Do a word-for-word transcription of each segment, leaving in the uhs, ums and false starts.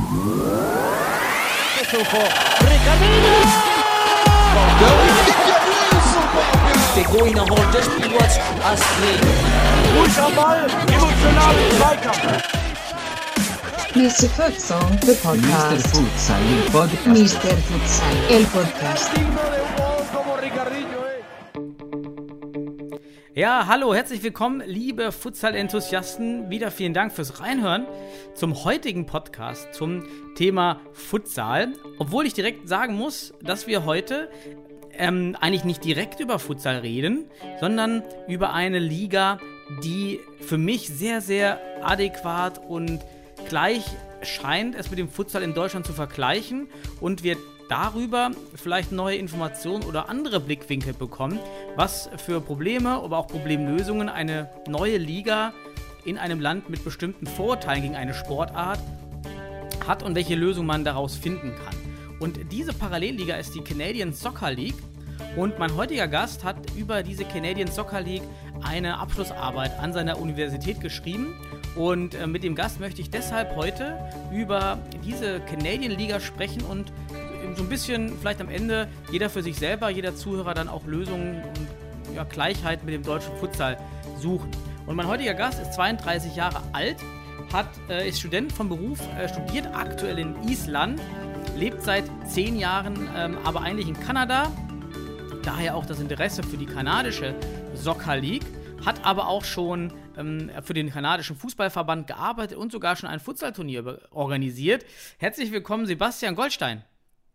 Pegou e não rolou dois pilotos a seguir. Ruhig am Ball, emotional im Zweikampf. mister Futsal, the podcast. mister Futsal, el podcast. mister Futsal, el podcast. Ja, hallo, herzlich willkommen, liebe Futsal-Enthusiasten. Wieder vielen Dank fürs Reinhören zum heutigen Podcast zum Thema Futsal. Obwohl ich direkt sagen muss, dass wir heute ähm, eigentlich nicht direkt über Futsal reden, sondern über eine Liga, die für mich sehr, sehr adäquat und gleich scheint, es mit dem Futsal in Deutschland zu vergleichen und wir darüber vielleicht neue Informationen oder andere Blickwinkel bekommen, was für Probleme, aber auch Problemlösungen eine neue Liga in einem Land mit bestimmten Vorurteilen gegen eine Sportart hat und welche Lösung man daraus finden kann. Und diese Parallelliga ist die Canadian Soccer League und mein heutiger Gast hat über diese Canadian Soccer League eine Abschlussarbeit an seiner Universität geschrieben und äh, mit dem Gast möchte ich deshalb heute über diese Canadian Liga sprechen und so ein bisschen vielleicht am Ende jeder für sich selber, jeder Zuhörer dann auch Lösungen und ja, Gleichheit mit dem deutschen Futsal suchen. Und mein heutiger Gast ist zweiunddreißig Jahre alt, hat, äh, ist Student vom Beruf, äh, studiert aktuell in Island, lebt seit zehn Jahren ähm, aber eigentlich in Kanada, daher auch das Interesse für die kanadische Soccer League, hat aber auch schon ähm, für den kanadischen Fußballverband gearbeitet und sogar schon ein Futsalturnier organisiert. Herzlich willkommen, Sebastian Goldstein.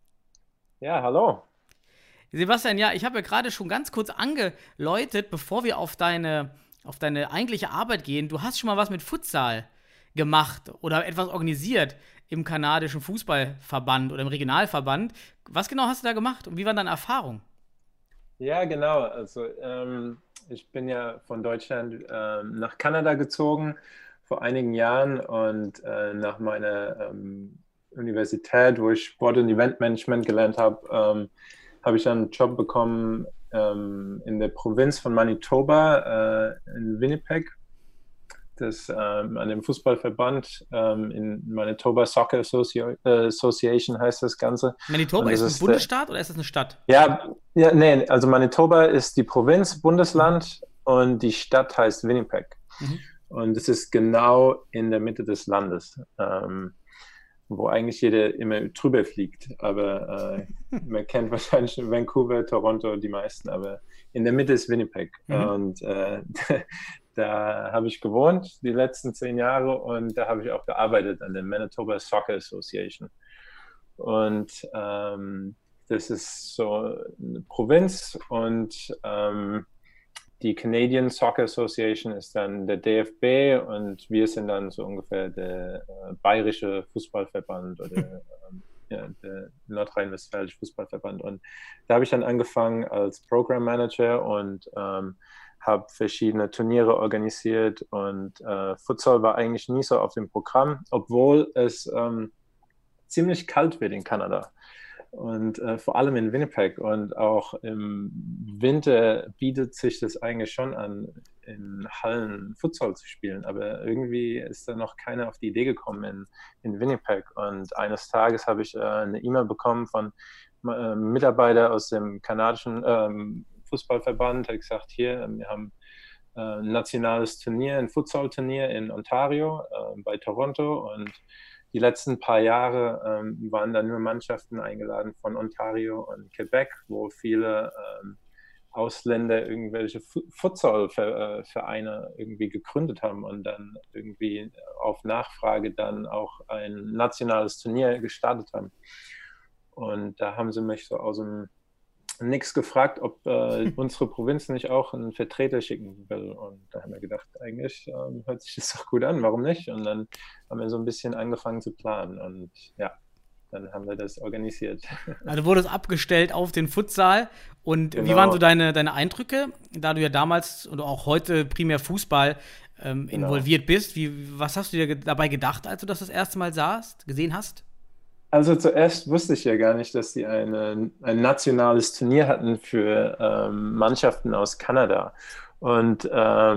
Ja, hallo. Sebastian, ja, ich habe ja gerade schon ganz kurz angeläutet, bevor wir auf deine, auf deine eigentliche Arbeit gehen. Du hast schon mal was mit Futsal gemacht oder etwas organisiert im kanadischen Fußballverband oder im Regionalverband. Was genau hast du da gemacht und wie waren deine Erfahrungen? Ja, genau. Also ähm, ich bin ja von Deutschland ähm, nach Kanada gezogen vor einigen Jahren und äh, nach meiner ähm, Universität, wo ich Sport- und Eventmanagement gelernt habe, ähm, habe ich dann einen Job bekommen ähm, in der Provinz von Manitoba äh, in Winnipeg, das ähm, an dem Fußballverband ähm, in Manitoba Soccer Associ- äh, Association heißt das Ganze. Manitoba ist das ein Bundesstaat der, oder ist das eine Stadt? Ja, ja, nee, also Manitoba ist die Provinz, Bundesland und die Stadt heißt Winnipeg. Mhm. Und es ist genau in der Mitte des Landes. Ähm, wo eigentlich jeder immer drüber fliegt, aber äh, man kennt wahrscheinlich Vancouver, Toronto, die meisten, aber in der Mitte ist Winnipeg. Mhm. Und äh, da habe ich gewohnt die letzten zehn Jahre und da habe ich auch gearbeitet an der Manitoba Soccer Association. Und ähm, das ist so eine Provinz und ähm, die Canadian Soccer Association ist dann der D F B und wir sind dann so ungefähr der äh, bayerische Fußballverband oder ähm, ja, der nordrhein-westfälische Fußballverband. Und da habe ich dann angefangen als Program Manager und ähm, habe verschiedene Turniere organisiert und äh, Futsal war eigentlich nie so auf dem Programm, obwohl es ähm, ziemlich kalt wird in Kanada. Und äh, vor allem in Winnipeg und auch im Winter bietet sich das eigentlich schon an, in Hallen Futsal zu spielen. Aber irgendwie ist da noch keiner auf die Idee gekommen in, in Winnipeg. Und eines Tages habe ich äh, eine E-Mail bekommen von äh, Mitarbeitern aus dem kanadischen ähm, Fußballverband, hat gesagt, hier, wir haben äh, ein nationales Turnier, ein Futsal-Turnier in Ontario äh, bei Toronto und die letzten paar Jahre ähm, waren da nur Mannschaften eingeladen von Ontario und Quebec, wo viele ähm, Ausländer irgendwelche Futsal-Vereine irgendwie gegründet haben und dann irgendwie auf Nachfrage dann auch ein nationales Turnier gestartet haben. Und da haben sie mich so aus dem Nix gefragt, ob äh, unsere Provinz nicht auch einen Vertreter schicken will. Und da haben wir gedacht, eigentlich ähm, hört sich das doch gut an, warum nicht? Und dann haben wir so ein bisschen angefangen zu planen. Und ja, dann haben wir das organisiert. Also wurde es abgestellt auf den Futsal. Und Genau. Wie waren so deine, deine Eindrücke, da du ja damals und auch heute primär Fußball ähm, Genau. involviert bist? Wie, was hast du dir ge- dabei gedacht, als du das das erste Mal sahst, gesehen hast? Also zuerst wusste ich ja gar nicht, dass die eine, ein nationales Turnier hatten für ähm, Mannschaften aus Kanada. Und ähm,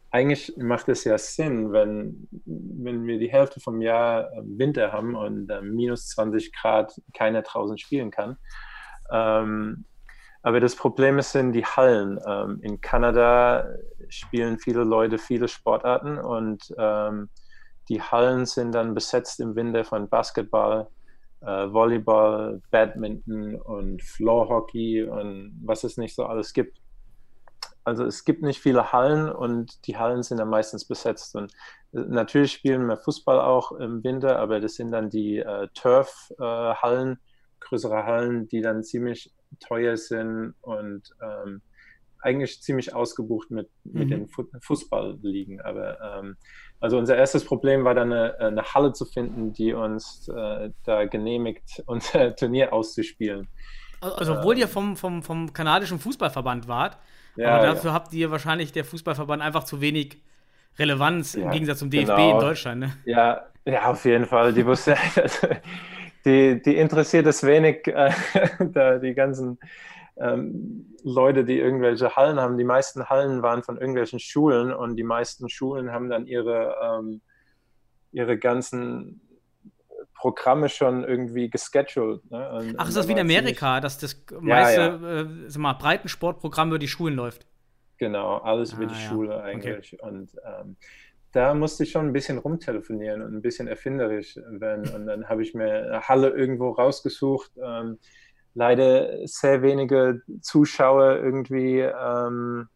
eigentlich macht es ja Sinn, wenn, wenn wir die Hälfte vom Jahr Winter haben und äh, minus zwanzig Grad keiner draußen spielen kann. Ähm, aber das Problem ist, sind die Hallen. Ähm, in Kanada spielen viele Leute viele Sportarten und ähm, die Hallen sind dann besetzt im Winter von Basketball, äh, Volleyball, Badminton und Floorhockey und was es nicht so alles gibt. Also es gibt nicht viele Hallen und die Hallen sind dann meistens besetzt. Und natürlich spielen wir Fußball auch im Winter, aber das sind dann die äh, Turf-Hallen, äh, größere Hallen, die dann ziemlich teuer sind und ähm, eigentlich ziemlich ausgebucht mit, mit mhm. den Fu- Fußballligen. Aber ähm, also unser erstes Problem war dann eine, eine Halle zu finden, die uns äh, da genehmigt, unser Turnier auszuspielen. Also obwohl ähm, ihr vom, vom, vom kanadischen Fußballverband wart, ja, aber dafür ja. habt ihr wahrscheinlich der Fußballverband einfach zu wenig Relevanz ja, im Gegensatz zum D F B genau. in Deutschland. Ne? Ja, ja, auf jeden Fall. Die wusste, die, die interessiert es wenig, äh, da die ganzen ähm, Leute, die irgendwelche Hallen haben. Die meisten Hallen waren von irgendwelchen Schulen und die meisten Schulen haben dann ihre, ähm, ihre ganzen Programme schon irgendwie gescheduled. Ne? Und, Ach, ist das wie in Amerika, dass das meiste ja, ja. Äh, sag mal, Breitensportprogramm über die Schulen läuft? Genau, alles ah, über die ja. Schule eigentlich. Okay. Und ähm, da musste ich schon ein bisschen rumtelefonieren und ein bisschen erfinderisch werden. Und dann habe ich mir eine Halle irgendwo rausgesucht. Ähm, leider sehr wenige Zuschauer irgendwie. Ähm,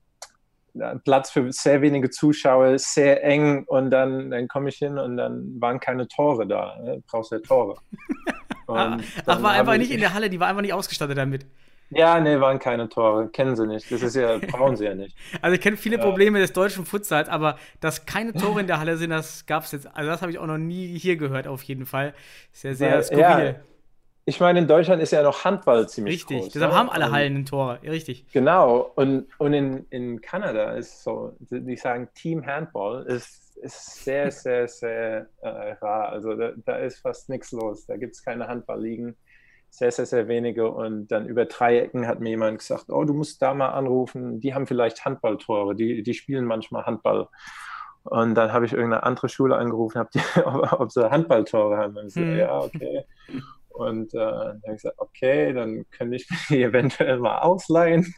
Platz für sehr wenige Zuschauer, sehr eng und dann, dann komme ich hin und dann waren keine Tore da. Ne? Brauchst ja Tore. Ach, war einfach nicht in der Halle, die war einfach nicht ausgestattet damit. Ja, nee, waren keine Tore. Kennen sie nicht. Das ist ja, brauchen sie ja nicht. Also ich kenne viele ja. Probleme des deutschen Futsals, aber dass keine Tore in der Halle sind, das gab es jetzt, also das habe ich auch noch nie hier gehört auf jeden Fall. Ist ja sehr Weil, skurril. Ja. Ich meine, in Deutschland ist ja noch Handball ziemlich richtig, groß. Richtig, deshalb ne? haben alle Hallen ein Tor, ja, richtig. Genau, und, und in, in Kanada ist so, die sagen Team Handball ist, ist sehr, sehr, sehr äh, rar. Also da, da ist fast nichts los, da gibt es keine Handballligen, sehr, sehr, sehr wenige. Und dann über Dreiecken hat mir jemand gesagt, oh, du musst da mal anrufen, die haben vielleicht Handballtore, die, die spielen manchmal Handball. Und dann habe ich irgendeine andere Schule angerufen, hab die, ob, ob sie Handballtore haben. Und ich so, hm. ja, okay. Und äh, dann habe ich gesagt, okay, dann könnte ich mich eventuell mal ausleihen.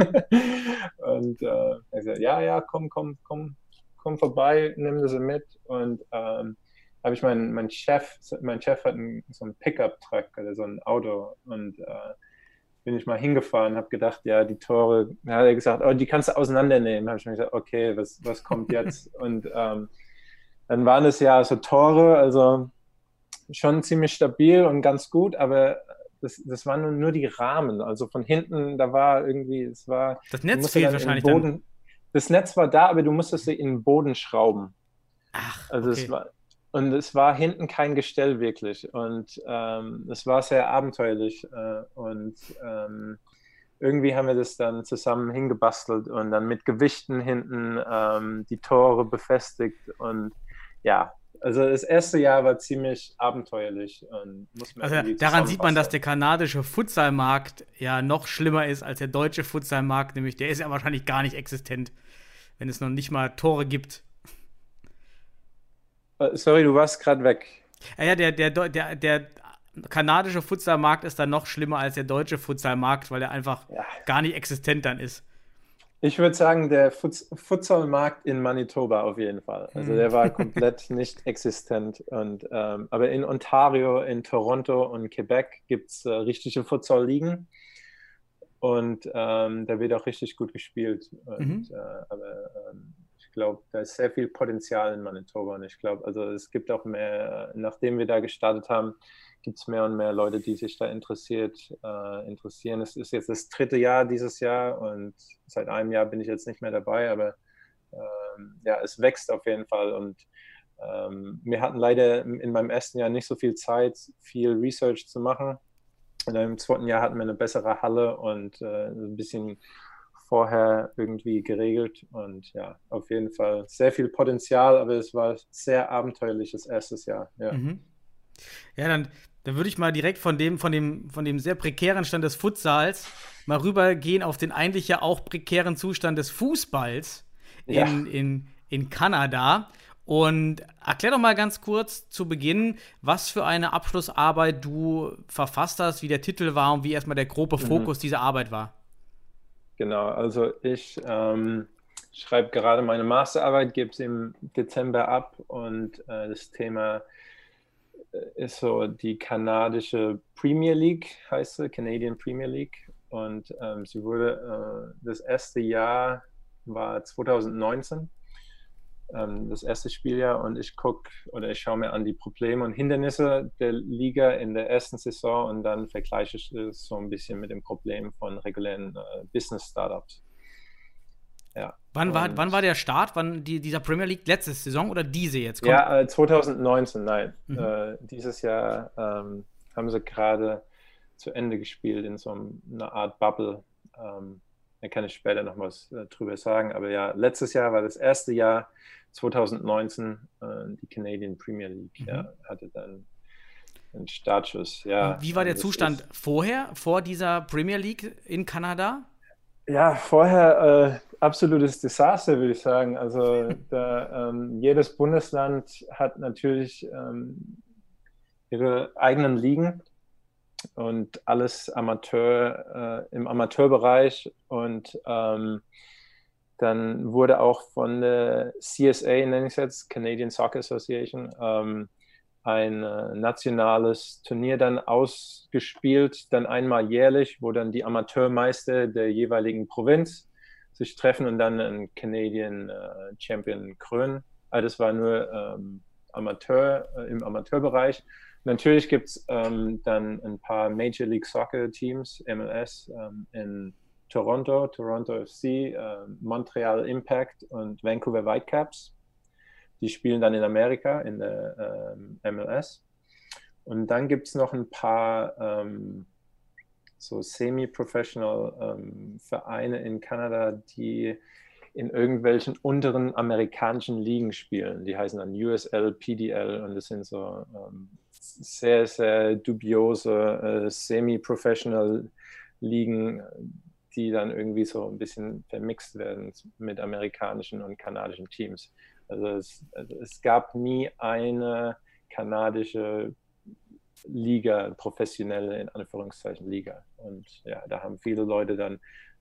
Und äh, dann habe ich gesagt, ja, ja, komm, komm, komm, komm vorbei, nimm das mit. Und ähm, habe ich meinen mein Chef, mein Chef hat einen, so einen Pickup-Truck oder so ein Auto. Und äh, bin ich mal hingefahren, habe gedacht, ja, die Tore, da hat er gesagt, oh, die kannst du auseinandernehmen. Da habe ich mir gesagt, okay, was, was kommt jetzt? Und ähm, dann waren es ja so Tore, also schon ziemlich stabil und ganz gut, aber das, das waren nur, nur die Rahmen. Also von hinten, da war irgendwie, es war... Das Netz fehlt wahrscheinlich Boden, dann. Das Netz war da, aber du musstest sie in den Boden schrauben. Ach, also okay. es war Und es war hinten kein Gestell wirklich. Und ähm, es war sehr abenteuerlich. Äh, und ähm, irgendwie haben wir das dann zusammen hingebastelt und dann mit Gewichten hinten ähm, die Tore befestigt. Und ja, also das erste Jahr war ziemlich abenteuerlich. Und muss man also daran sieht man, dass der kanadische Futsalmarkt ja noch schlimmer ist als der deutsche Futsalmarkt. Nämlich der ist ja wahrscheinlich gar nicht existent, wenn es noch nicht mal Tore gibt. Sorry, du warst gerade weg. Ja, ja der, der, der, der kanadische Futsalmarkt ist dann noch schlimmer als der deutsche Futsalmarkt, weil er einfach ja. gar nicht existent dann ist. Ich würde sagen, der Futs- Futsalmarkt in Manitoba auf jeden Fall. Also der war komplett nicht existent. Und, ähm, aber in Ontario, in Toronto und Quebec gibt es äh, richtige Futsal-Ligen. Und ähm, da wird auch richtig gut gespielt. Und, mhm. äh, aber ähm, ich glaube, da ist sehr viel Potenzial in Manitoba. Und ich glaube, also es gibt auch mehr, nachdem wir da gestartet haben, gibt es mehr und mehr Leute, die sich da interessiert, äh, interessieren. Es ist jetzt das dritte Jahr dieses Jahr und seit einem Jahr bin ich jetzt nicht mehr dabei, aber ähm, ja, es wächst auf jeden Fall. Und ähm, wir hatten leider in meinem ersten Jahr nicht so viel Zeit, viel Research zu machen. Und im zweiten Jahr hatten wir eine bessere Halle und äh, ein bisschen vorher irgendwie geregelt. Und ja, auf jeden Fall sehr viel Potenzial, aber es war sehr abenteuerliches erstes Jahr. Ja, mhm. ja dann Dann würde ich mal direkt von dem, von dem, von dem sehr prekären Stand des Futsals mal rübergehen auf den eigentlich ja auch prekären Zustand des Fußballs in, ja. in, in Kanada. Und erklär doch mal ganz kurz zu Beginn, was für eine Abschlussarbeit du verfasst hast, wie der Titel war und wie erstmal der grobe Fokus mhm. dieser Arbeit war. Genau, also ich ähm, schreibe gerade meine Masterarbeit, gebe sie im Dezember ab und äh, das Thema ist so die kanadische Premier League, heißt sie, Canadian Premier League. Und ähm, sie wurde, äh, das erste Jahr war zwanzig neunzehn. Das erste Spieljahr, und ich gucke oder ich schaue mir an die Probleme und Hindernisse der Liga in der ersten Saison und dann vergleiche ich es so ein bisschen mit dem Problem von regulären äh, Business-Startups. Ja. Wann war, wann war der Start? Wann die, dieser Premier League? Letzte Saison oder diese jetzt? Kommt ja, äh, zwanzig neunzehn, nein. Mhm. Äh, dieses Jahr ähm, haben sie gerade zu Ende gespielt in so einer Art Bubble. Ähm, da kann ich später noch was äh, drüber sagen. Aber ja, letztes Jahr war das erste Jahr, zwanzig neunzehn, äh, die Canadian Premier League, mhm. ja, hatte dann einen Startschuss. Ja. Und wie war der Zustand ist, vorher, vor dieser Premier League in Kanada? Ja, vorher äh, absolutes Desaster, würde ich sagen. Also da, ähm, jedes Bundesland hat natürlich ähm, ihre eigenen Ligen und alles Amateur äh, im Amateurbereich, und ähm, dann wurde auch von der C S A, nenne ich es jetzt, Canadian Soccer Association, ähm, ein äh, nationales Turnier dann ausgespielt, dann einmal jährlich, wo dann die Amateurmeister der jeweiligen Provinz sich treffen und dann einen Canadian äh, Champion krönen. Also das war nur ähm, Amateur, äh, im Amateurbereich. Natürlich gibt es ähm, dann ein paar Major League Soccer Teams, M L S, ähm, in Toronto, Toronto F C, äh, Montreal Impact und Vancouver Whitecaps. Die spielen dann in Amerika, in der ähm, M L S. Und dann gibt es noch ein paar ähm, so semi-professional ähm, Vereine in Kanada, die in irgendwelchen unteren amerikanischen Ligen spielen. Die heißen dann U S L, P D L, und das sind so ähm, sehr, sehr dubiose äh, semi-professional Ligen, die dann irgendwie so ein bisschen vermixt werden mit amerikanischen und kanadischen Teams. Also es, also es gab nie eine kanadische Liga, professionelle, in Anführungszeichen, Liga. Und ja, da haben viele Leute dann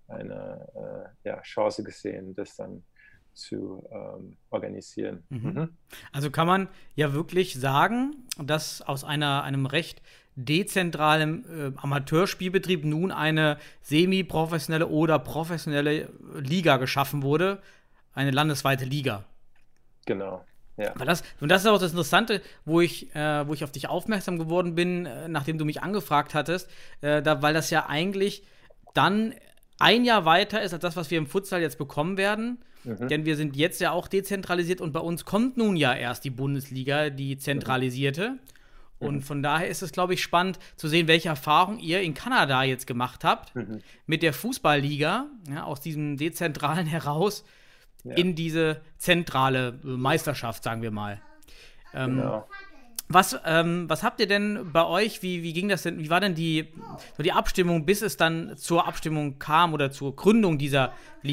eine äh, ja, Chance gesehen, das dann zu ähm, organisieren. Mhm. Mhm. Also kann man ja wirklich sagen, dass aus einer, einem recht dezentralen äh, Amateurspielbetrieb nun eine semi-professionelle oder professionelle Liga geschaffen wurde, eine landesweite Liga. Genau, ja. Weil das, und das ist auch das Interessante, wo ich, äh, wo ich auf dich aufmerksam geworden bin, äh, nachdem du mich angefragt hattest, äh, da, weil das ja eigentlich dann ein Jahr weiter ist als das, was wir im Futsal jetzt bekommen werden. Mhm. Denn wir sind jetzt ja auch dezentralisiert und bei uns kommt nun ja erst die Bundesliga, die zentralisierte. Mhm. Und von daher ist es, glaube ich, spannend zu sehen, welche Erfahrung ihr in Kanada jetzt gemacht habt mhm. mit der Fußballliga, ja, aus diesem Dezentralen heraus ja. in diese zentrale Meisterschaft, sagen wir mal. Ähm, genau. Was, ähm, was habt ihr denn bei euch, wie, wie ging das denn, wie war denn die, so die Abstimmung, bis es dann zur Abstimmung kam oder zur Gründung dieser Liga?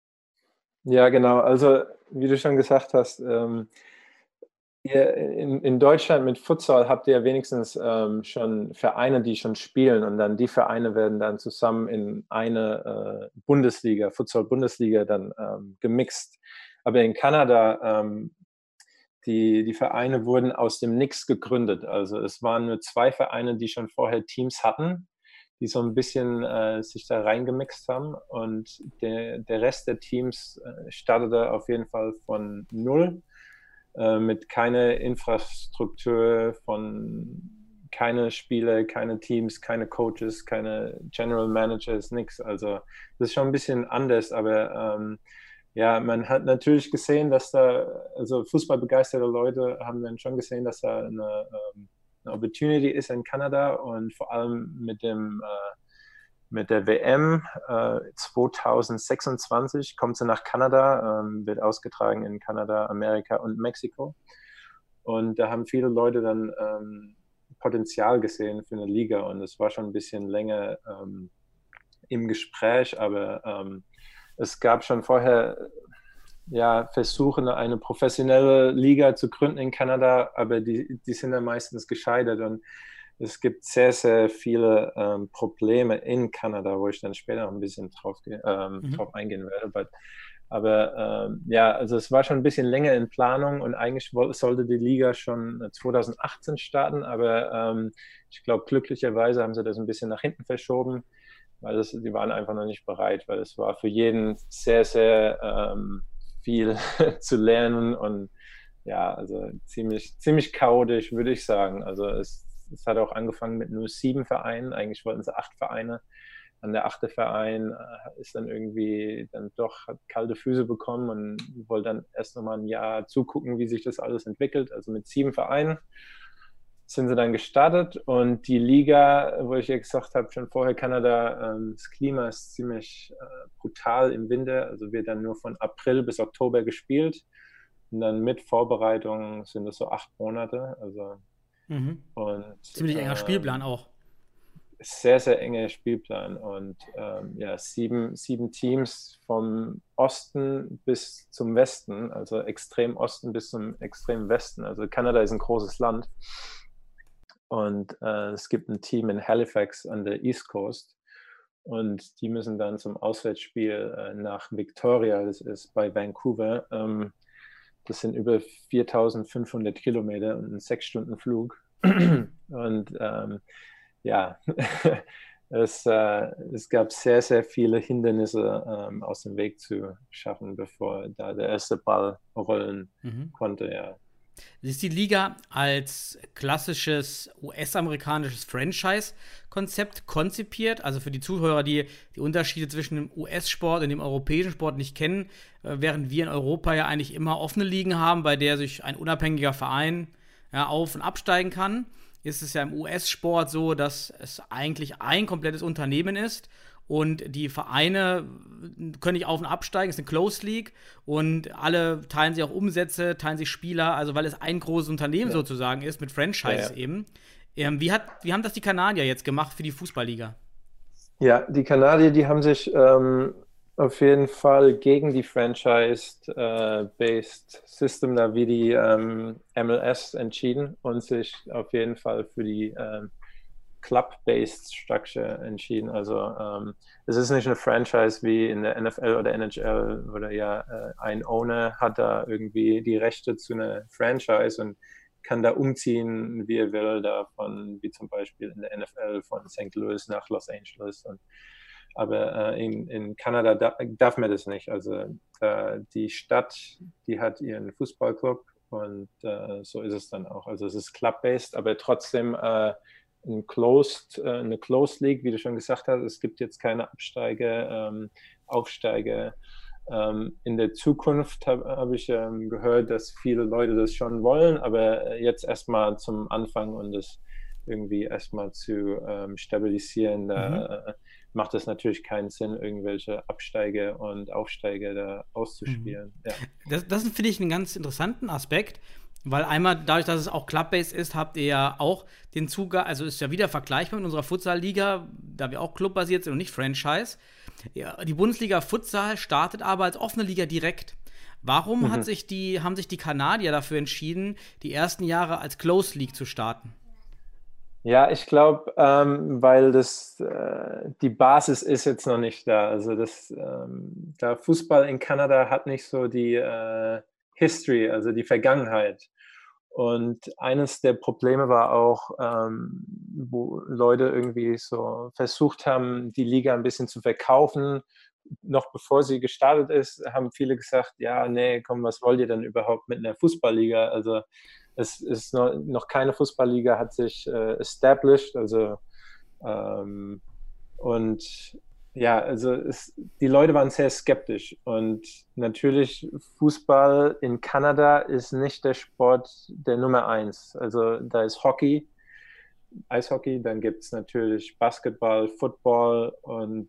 Ja, genau, also wie du schon gesagt hast, ähm, ihr in, in Deutschland mit Futsal habt ihr wenigstens ähm, schon Vereine, die schon spielen, und dann die Vereine werden dann zusammen in eine äh, Bundesliga, Futsal-Bundesliga dann ähm, gemixt. Aber in Kanada, ähm, die, die Vereine wurden aus dem Nix gegründet. Also es waren nur zwei Vereine, die schon vorher Teams hatten, die so ein bisschen äh, sich da reingemixt haben, und der, der Rest der Teams äh, startete auf jeden Fall von null. Mit keiner Infrastruktur, von keine Spieler, keine Teams, keine Coaches, keine General Managers, nichts. Also das ist schon ein bisschen anders, aber ähm, ja, man hat natürlich gesehen, dass da, also fußballbegeisterte Leute haben dann schon gesehen, dass da eine, eine Opportunity ist in Kanada, und vor allem mit dem äh, mit der W M äh, zwanzig sechsundzwanzig kommt sie nach Kanada, ähm, wird ausgetragen in Kanada, Amerika und Mexiko. Und da haben viele Leute dann ähm, Potenzial gesehen für eine Liga, und es war schon ein bisschen länger ähm, im Gespräch, aber ähm, es gab schon vorher ja, versuchen, eine professionelle Liga zu gründen in Kanada, aber die, die sind dann meistens gescheitert und es gibt sehr, sehr viele ähm, Probleme in Kanada, wo ich dann später noch ein bisschen drauf, ähm, mhm. drauf eingehen werde. But, aber ähm, ja, also es war schon ein bisschen länger in Planung und eigentlich sollte die Liga schon zwanzig achtzehn starten, aber ähm, ich glaube, glücklicherweise haben sie das ein bisschen nach hinten verschoben, weil das, die waren einfach noch nicht bereit, weil es war für jeden sehr, sehr ähm, viel zu lernen und ja, also ziemlich, ziemlich chaotisch, würde ich sagen. Also es, es hat auch angefangen mit nur sieben Vereinen, eigentlich wollten sie acht Vereine. An der achte Verein ist dann irgendwie dann doch, hat kalte Füße bekommen und wollte dann erst nochmal ein Jahr zugucken, wie sich das alles entwickelt. Also mit sieben Vereinen sind sie dann gestartet und die Liga, wo ich ja gesagt habe, schon vorher Kanada, ähm, das Klima ist ziemlich äh, brutal im Winter, also wird dann nur von April bis Oktober gespielt und dann mit Vorbereitung sind es so acht Monate, also mhm. und ziemlich enger ähm, Spielplan auch. Sehr, sehr enger Spielplan und ähm, ja, sieben, sieben Teams vom Osten bis zum Westen, also extrem Osten bis zum extrem Westen, also Kanada ist ein großes Land. Und äh, es gibt ein Team in Halifax an der East Coast und die müssen dann zum Auswärtsspiel äh, nach Victoria, das ist bei Vancouver. Ähm, das sind über viertausendfünfhundert Kilometer und ein sechs Stunden Flug. Und ähm, ja, es, äh, es gab sehr, sehr viele Hindernisse ähm, aus dem Weg zu schaffen, bevor da der erste Ball rollen mhm. konnte, ja. Ist die Liga als klassisches U S-amerikanisches Franchise-Konzept konzipiert? Also für die Zuhörer, die die Unterschiede zwischen dem U S-Sport und dem europäischen Sport nicht kennen, während wir in Europa ja eigentlich immer offene Ligen haben, bei der sich ein unabhängiger Verein ja, auf- und absteigen kann, ist es ja im U S-Sport so, dass es eigentlich ein komplettes Unternehmen ist. Und die Vereine können nicht auf- und absteigen, es ist eine Closed League und alle teilen sich auch Umsätze, teilen sich Spieler, also weil es ein großes Unternehmen ja. sozusagen ist, mit Franchise ja, ja. eben. Ähm, wie, hat, wie haben das die Kanadier jetzt gemacht für die Fußballliga? Ja, die Kanadier, die haben sich ähm, auf jeden Fall gegen die Franchise-Based äh, System, da wie die ähm, M L S entschieden und sich auf jeden Fall für die ähm, Club-based Structure entschieden. Also ähm, es ist nicht eine Franchise wie in der N F L oder N H L, wo da ja äh, ein Owner hat da irgendwie die Rechte zu einer Franchise und kann da umziehen, wie er will, davon, wie zum Beispiel in der N F L von Sankt Louis nach Los Angeles. Und, aber äh, in, in Kanada da, darf man das nicht. Also äh, die Stadt, die hat ihren Fußballclub und äh, so ist es dann auch. Also es ist club-based, aber trotzdem äh, Ein Closed, äh, eine Closed League, wie du schon gesagt hast. Es gibt jetzt keine Absteiger, ähm, Aufsteiger. Ähm, in der Zukunft habe hab ich ähm, gehört, dass viele Leute das schon wollen, aber jetzt erstmal zum Anfang und das irgendwie erstmal zu ähm, stabilisieren, da mhm. äh, macht es natürlich keinen Sinn, irgendwelche Absteiger und Aufsteiger da auszuspielen. Mhm. Ja. Das, das finde ich einen ganz interessanten Aspekt. Weil einmal, dadurch, dass es auch Club-based ist, habt ihr ja auch den Zugang, also ist ja wieder vergleichbar mit unserer Futsal-Liga, da wir auch clubbasiert sind und nicht Franchise. Ja, die Bundesliga Futsal startet aber als offene Liga direkt. Warum mhm. hat sich die, haben sich die Kanadier dafür entschieden, die ersten Jahre als Closed League zu starten? Ja, ich glaube, ähm, weil das äh, die Basis ist jetzt noch nicht da. Also das, ähm, der Fußball in Kanada hat nicht so die äh, History, also die Vergangenheit. Und eines der Probleme war auch, ähm, wo Leute irgendwie so versucht haben, die Liga ein bisschen zu verkaufen. Noch bevor sie gestartet ist, haben viele gesagt, ja, nee, komm, was wollt ihr denn überhaupt mit einer Fußballliga? Also es ist noch, noch keine Fußballliga, hat sich äh, established, also ähm, und ja, also es, die Leute waren sehr skeptisch und natürlich Fußball in Kanada ist nicht der Sport der Nummer eins. Also da ist Hockey, Eishockey, dann gibt es natürlich Basketball, Football und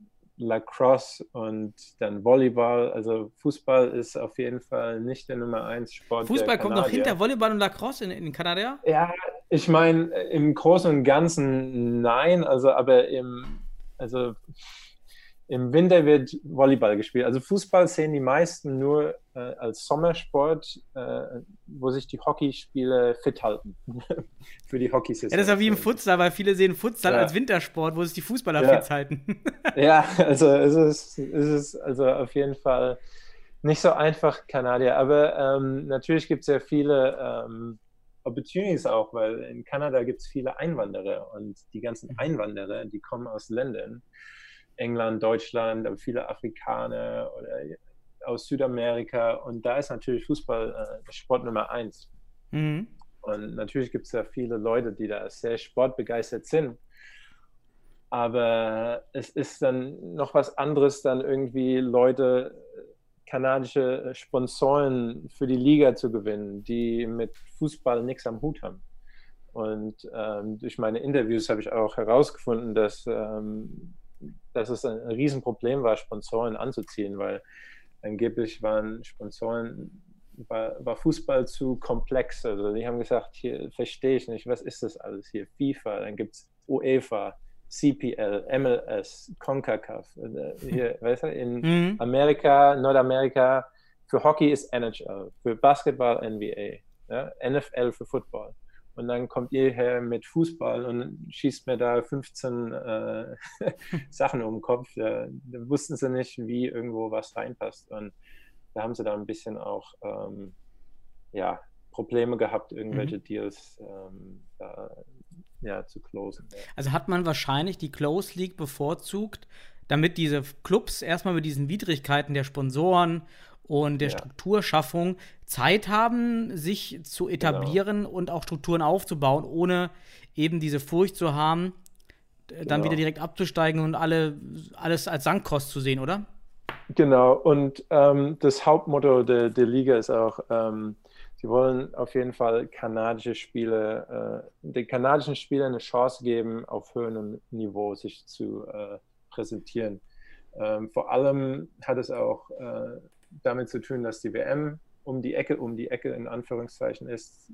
Lacrosse und dann Volleyball. Also Fußball ist auf jeden Fall nicht der Nummer eins Sport. Fußball kommt noch hinter Volleyball und Lacrosse in, in Kanada? Ja, ich meine, im Großen und Ganzen nein, also aber im Also im Winter wird Volleyball gespielt. Also Fußball sehen die meisten nur äh, als Sommersport, äh, wo sich die Hockeyspieler fit halten. Für die Hockeysaison. Ja, das ist ja wie im Futsal, weil viele sehen Futsal ja. als Wintersport, wo sich die Fußballer ja. fit halten. Ja, also es ist, es ist also auf jeden Fall nicht so einfach, Kanadier. Aber ähm, natürlich gibt es ja viele ähm, Opportunities auch, weil in Kanada gibt es viele Einwanderer und die ganzen Einwanderer, die kommen aus Ländern, England, Deutschland, aber viele Afrikaner oder aus Südamerika und da ist natürlich Fußball äh, Sport Nummer eins. Mhm. Und natürlich gibt es ja viele Leute, die da sehr sportbegeistert sind, aber es ist dann noch was anderes, dann irgendwie Leute, kanadische Sponsoren für die Liga zu gewinnen, die mit Fußball nichts am Hut haben. Und ähm, durch meine Interviews habe ich auch herausgefunden, dass ähm, dass es ein Riesenproblem war, Sponsoren anzuziehen, weil angeblich waren Sponsoren, war, war Fußball zu komplex. Also die haben gesagt, hier verstehe ich nicht, was ist das alles hier? FIFA, dann gibt es UEFA, C P L, M L S, CONCACAF. Hier, weißt du, in mhm. Amerika, Nordamerika, für Hockey ist N H L, für Basketball N B A, ja? N F L für Football. Und dann kommt ihr her mit Fußball und schießt mir da fünfzehn äh, Sachen um den Kopf. Da, da wussten sie nicht, wie irgendwo was reinpasst. Und da haben sie da ein bisschen auch ähm, ja, Probleme gehabt, irgendwelche mhm. Deals ähm, da, ja, zu closen. Ja. Also hat man wahrscheinlich die Close League bevorzugt, damit diese Clubs erstmal mit diesen Widrigkeiten der Sponsoren und der ja. Strukturschaffung Zeit haben, sich zu etablieren genau. und auch Strukturen aufzubauen, ohne eben diese Furcht zu haben, genau. dann wieder direkt abzusteigen und alle, alles als Sankkost zu sehen, oder? Genau, und ähm, das Hauptmotto der, der Liga ist auch, ähm, sie wollen auf jeden Fall kanadische Spieler, äh, den kanadischen Spielern eine Chance geben, auf höherem Niveau sich zu äh, präsentieren. Ähm, vor allem hat es auch äh, damit zu tun, dass die W M um die Ecke, um die Ecke in Anführungszeichen ist,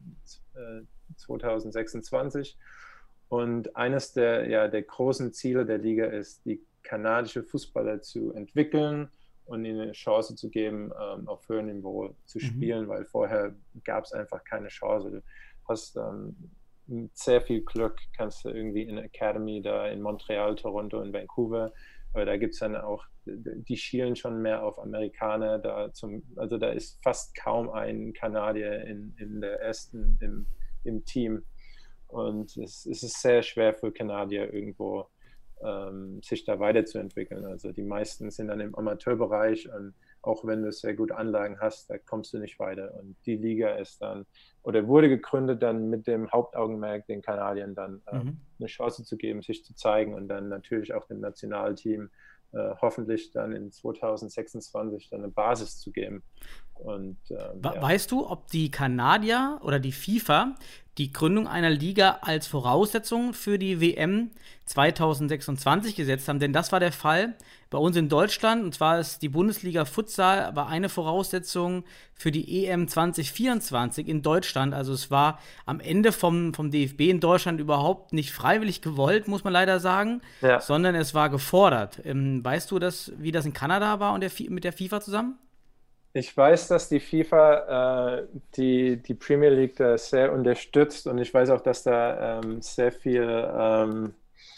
äh, zwanzig sechsundzwanzig. Und eines der, ja, der großen Ziele der Liga ist, die kanadische Fußballer zu entwickeln und ihnen eine Chance zu geben, ähm, auf höherem Niveau zu spielen, mhm. weil vorher gab es einfach keine Chance. Du hast ähm, mit sehr viel Glück, kannst du irgendwie in der Academy da in Montreal, Toronto, in Vancouver, aber da gibt es dann auch, die schielen schon mehr auf Amerikaner, da zum, also da ist fast kaum ein Kanadier in, in der ersten, im, im Team. Und es, es ist sehr schwer für Kanadier irgendwo, ähm, sich da weiterzuentwickeln. Also die meisten sind dann im Amateurbereich und auch wenn du sehr gute Anlagen hast, da kommst du nicht weiter. Und die Liga ist dann, oder wurde gegründet dann mit dem Hauptaugenmerk, den Kanadiern dann ähm, mhm. eine Chance zu geben, sich zu zeigen und dann natürlich auch dem Nationalteam äh, hoffentlich dann in zwanzig sechsundzwanzig dann eine Basis zu geben. Und, ähm, We- ja. Weißt du, ob die Kanadier oder die FIFA die Gründung einer Liga als Voraussetzung für die W M zwanzig sechsundzwanzig gesetzt haben? Denn das war der Fall bei uns in Deutschland. Und zwar ist die Bundesliga Futsal war eine Voraussetzung für die E M zwanzig vierundzwanzig in Deutschland. Also es war am Ende vom, vom D F B in Deutschland überhaupt nicht freiwillig gewollt, muss man leider sagen, ja. sondern es war gefordert. Ähm, weißt du, das, wie das in Kanada war und der, mit der FIFA zusammen? Ich weiß, dass die FIFA äh, die, die Premier League da sehr unterstützt und ich weiß auch, dass da ähm, sehr viel, ähm,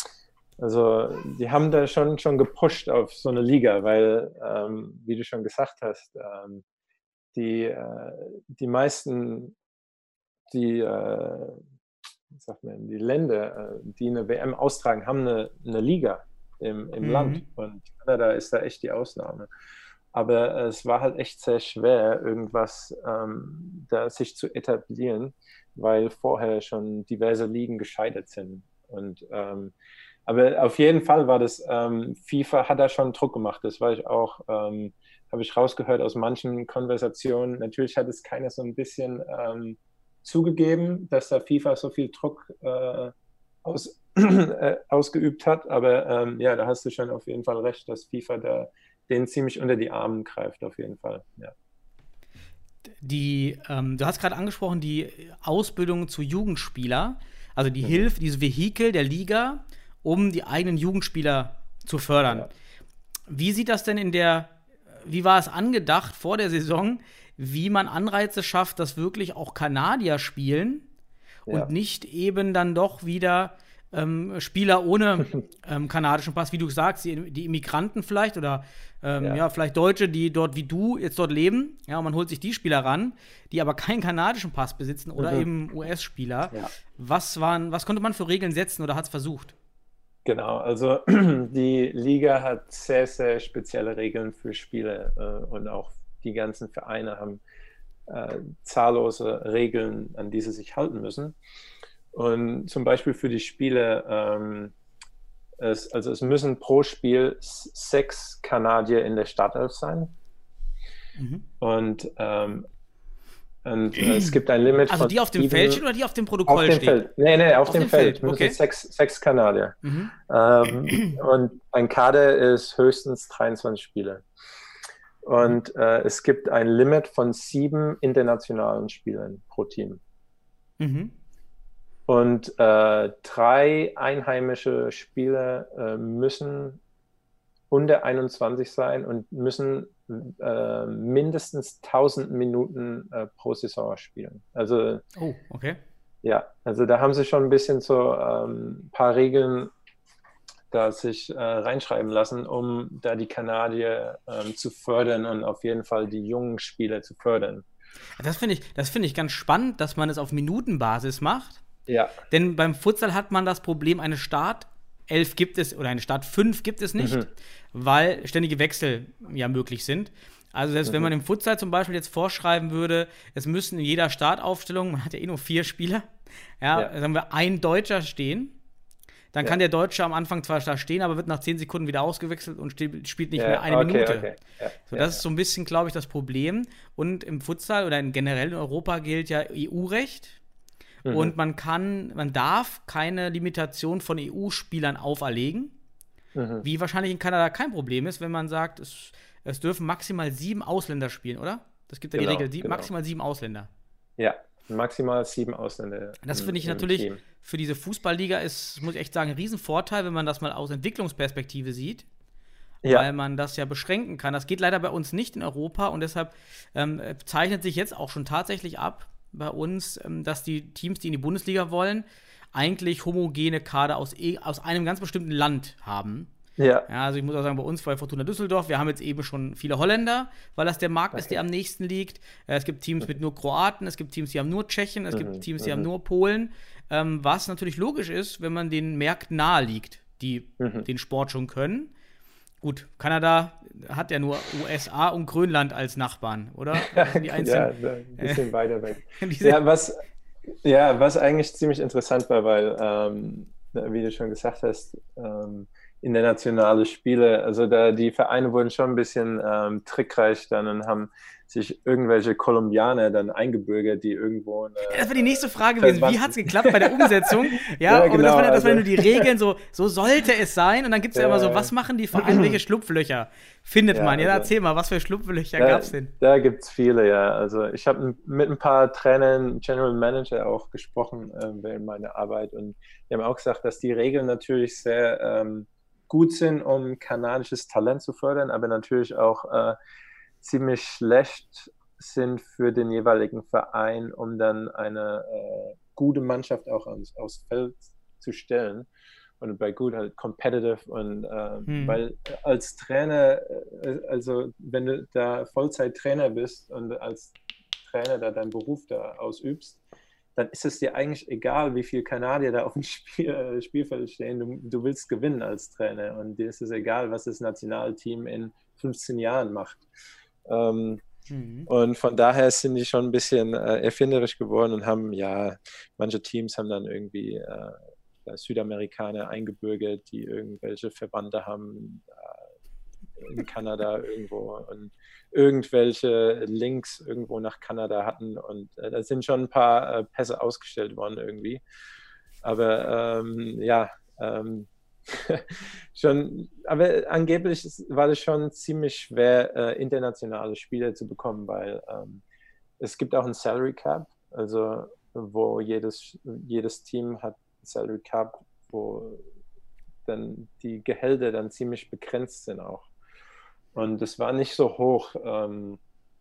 also die haben da schon, schon gepusht auf so eine Liga, weil, ähm, wie du schon gesagt hast, ähm, die, äh, die meisten, die, äh, wie sagt man, die Länder, äh, die eine W M austragen, haben eine, eine Liga im, im mhm. Land und Kanada ist da echt die Ausnahme. Aber es war halt echt sehr schwer, irgendwas ähm, da sich zu etablieren, weil vorher schon diverse Ligen gescheitert sind. Und, ähm, aber auf jeden Fall war das, ähm, FIFA hat da schon Druck gemacht. Das war ich auch, ähm, habe ich rausgehört aus manchen Konversationen. Natürlich hat es keiner so ein bisschen ähm, zugegeben, dass da FIFA so viel Druck äh, aus, äh, ausgeübt hat. Aber ähm, ja, da hast du schon auf jeden Fall recht, dass FIFA da den ziemlich unter die Arme greift, auf jeden Fall, ja. Die, ähm, du hast gerade angesprochen, die Ausbildung zu Jugendspieler, also die mhm. Hilfe, dieses Vehikel der Liga, um die eigenen Jugendspieler zu fördern. Ja. wie sieht das denn in der, wie war es angedacht vor der Saison, wie man Anreize schafft, dass wirklich auch Kanadier spielen und Ja. nicht eben dann doch wieder ähm, Spieler ohne ähm, kanadischen Pass, wie du sagst, die, die Immigranten vielleicht oder ähm, ja. Ja. vielleicht Deutsche, die dort wie du jetzt dort leben. Ja, und man holt sich die Spieler ran, die aber keinen kanadischen Pass besitzen oder Mhm. eben U S-Spieler. Ja. Was waren, was konnte man für Regeln setzen oder hat es versucht? Genau, also die Liga hat sehr, sehr spezielle Regeln für Spiele äh, und auch die ganzen Vereine haben äh, zahllose Regeln, an die sie sich halten müssen. Und zum Beispiel für die Spiele, ähm, es, also es müssen pro Spiel s- sechs Kanadier in der Startelf sein. Mhm. Und, ähm, und äh, es gibt ein Limit Also von die auf dem sieben- Feld stehen oder die auf dem Protokoll Auf dem stehen? Feld. Nee, nee, auf, Auf dem, dem Feld. Feld, müssen okay. sechs, sechs Kanadier. Mhm. Ähm, und ein Kader ist höchstens dreiundzwanzig Spieler. Und äh, es gibt ein Limit von sieben internationalen Spielern pro Team. Mhm. Und äh, drei einheimische Spieler äh, müssen unter einundzwanzig sein und müssen äh, mindestens tausend Minuten äh, pro Saison spielen. Also Oh, okay. ja, also da haben sie schon ein bisschen so ähm, ein paar Regeln da sich äh, reinschreiben lassen, um da die Kanadier ähm, zu fördern und auf jeden Fall die jungen Spieler zu fördern. Das finde ich, das finde ich ganz spannend, dass man es auf Minutenbasis macht. Ja, Denn beim Futsal hat man das Problem, eine Startelf gibt es oder eine Startfünf gibt es nicht, Mhm. weil ständige Wechsel ja möglich sind. Also selbst wenn man im Futsal zum Beispiel jetzt vorschreiben würde, es müssen in jeder Startaufstellung, man hat ja eh nur vier Spieler, ja, Ja. sagen wir, ein Deutscher stehen, dann Ja. kann der Deutsche am Anfang zwar da stehen, aber wird nach zehn Sekunden wieder ausgewechselt und ste- spielt nicht ja, mehr eine okay, Minute. okay. Ja, So, ja, das ist so ein bisschen, glaube ich, das Problem. Und im Futsal oder in generell in Europa gilt ja E U-Recht. Mhm. Und man kann, man darf keine Limitation von E U-Spielern auferlegen, Mhm. wie wahrscheinlich in Kanada kein Problem ist, wenn man sagt, es, es dürfen maximal sieben Ausländer spielen, oder? Das gibt ja die Genau, Regel, sie, genau. maximal sieben Ausländer. Ja, maximal sieben Ausländer. Das im- finde ich im natürlich Team. für diese Fußballliga ist, muss ich echt sagen, ein Riesenvorteil, wenn man das mal aus Entwicklungsperspektive sieht. Ja. Weil man das ja beschränken kann. Das geht leider bei uns nicht in Europa und deshalb ähm, zeichnet sich jetzt auch schon tatsächlich ab bei uns, ähm, dass die Teams, die in die Bundesliga wollen, eigentlich homogene Kader aus, e aus einem ganz bestimmten Land haben. Ja, Ja, also ich muss auch sagen, bei uns bei Fortuna Düsseldorf, wir haben jetzt eben schon viele Holländer, weil das der Markt ist, Okay. der am nächsten liegt. Äh, es gibt Teams mit nur Kroaten, es gibt Teams, die haben nur Tschechen, es Mhm, gibt Teams, die mhm. haben nur Polen. Ähm, was natürlich logisch ist, wenn man den Märkten nahe liegt, die Mhm. den Sport schon können. Gut, Kanada hat ja nur U S A und Grönland als Nachbarn, oder? Das sind die ja, einzigen. da- ein bisschen weiter weg. Die sind- Ja, was, ja, was eigentlich ziemlich interessant war, weil, ähm, wie du schon gesagt hast, ähm, internationale Spiele, also da die Vereine wurden schon ein bisschen ähm, trickreich dann und haben sich irgendwelche Kolumbianer dann eingebürgert, die irgendwo eine, Das wäre die nächste Frage gewesen. Wie hat es geklappt bei der Umsetzung? Ja, Ja, und das genau, waren ja das waren nur also- die Regeln, so, so sollte es sein. Und dann gibt es ja, Ja, immer so, ja. was machen die Vereine, welche Schlupflöcher findet Ja, man? Ja, also- erzähl mal, was für Schlupflöcher Da, gab es denn? da gibt es viele, ja. Also ich habe mit ein paar Trainern, General Manager auch gesprochen äh, während meiner Arbeit und die haben auch gesagt, dass die Regeln natürlich sehr ähm, gut sind, um kanadisches Talent zu fördern, aber natürlich auch äh, ziemlich schlecht sind für den jeweiligen Verein, um dann eine äh, gute Mannschaft auch aufs, aufs Feld zu stellen. Und bei gut halt competitive und ähm, Hm. weil als Trainer, äh, also wenn du da Vollzeit-Trainer bist und als Trainer da deinen Beruf da ausübst, dann ist es dir eigentlich egal, wie viele Kanadier da auf dem Spiel, äh, Spielfeld stehen. Du, du willst gewinnen als Trainer und dir ist es egal, was das Nationalteam in fünfzehn Jahren macht. Ähm, Mhm. und von daher sind die schon ein bisschen äh, erfinderisch geworden und haben, ja, manche Teams haben dann irgendwie äh, Südamerikaner eingebürgert, die irgendwelche Verwandte haben äh, in Kanada irgendwo und irgendwelche Links irgendwo nach Kanada hatten und äh, da sind schon ein paar äh, Pässe ausgestellt worden irgendwie. Aber ähm, ja, ähm, schon, aber angeblich war das schon ziemlich schwer, äh, internationale Spieler zu bekommen, weil ähm, es gibt auch ein Salary Cap, also wo jedes, jedes Team hat ein Salary Cap, wo dann die Gehälter dann ziemlich begrenzt sind auch. Und das war nicht so hoch. Ähm,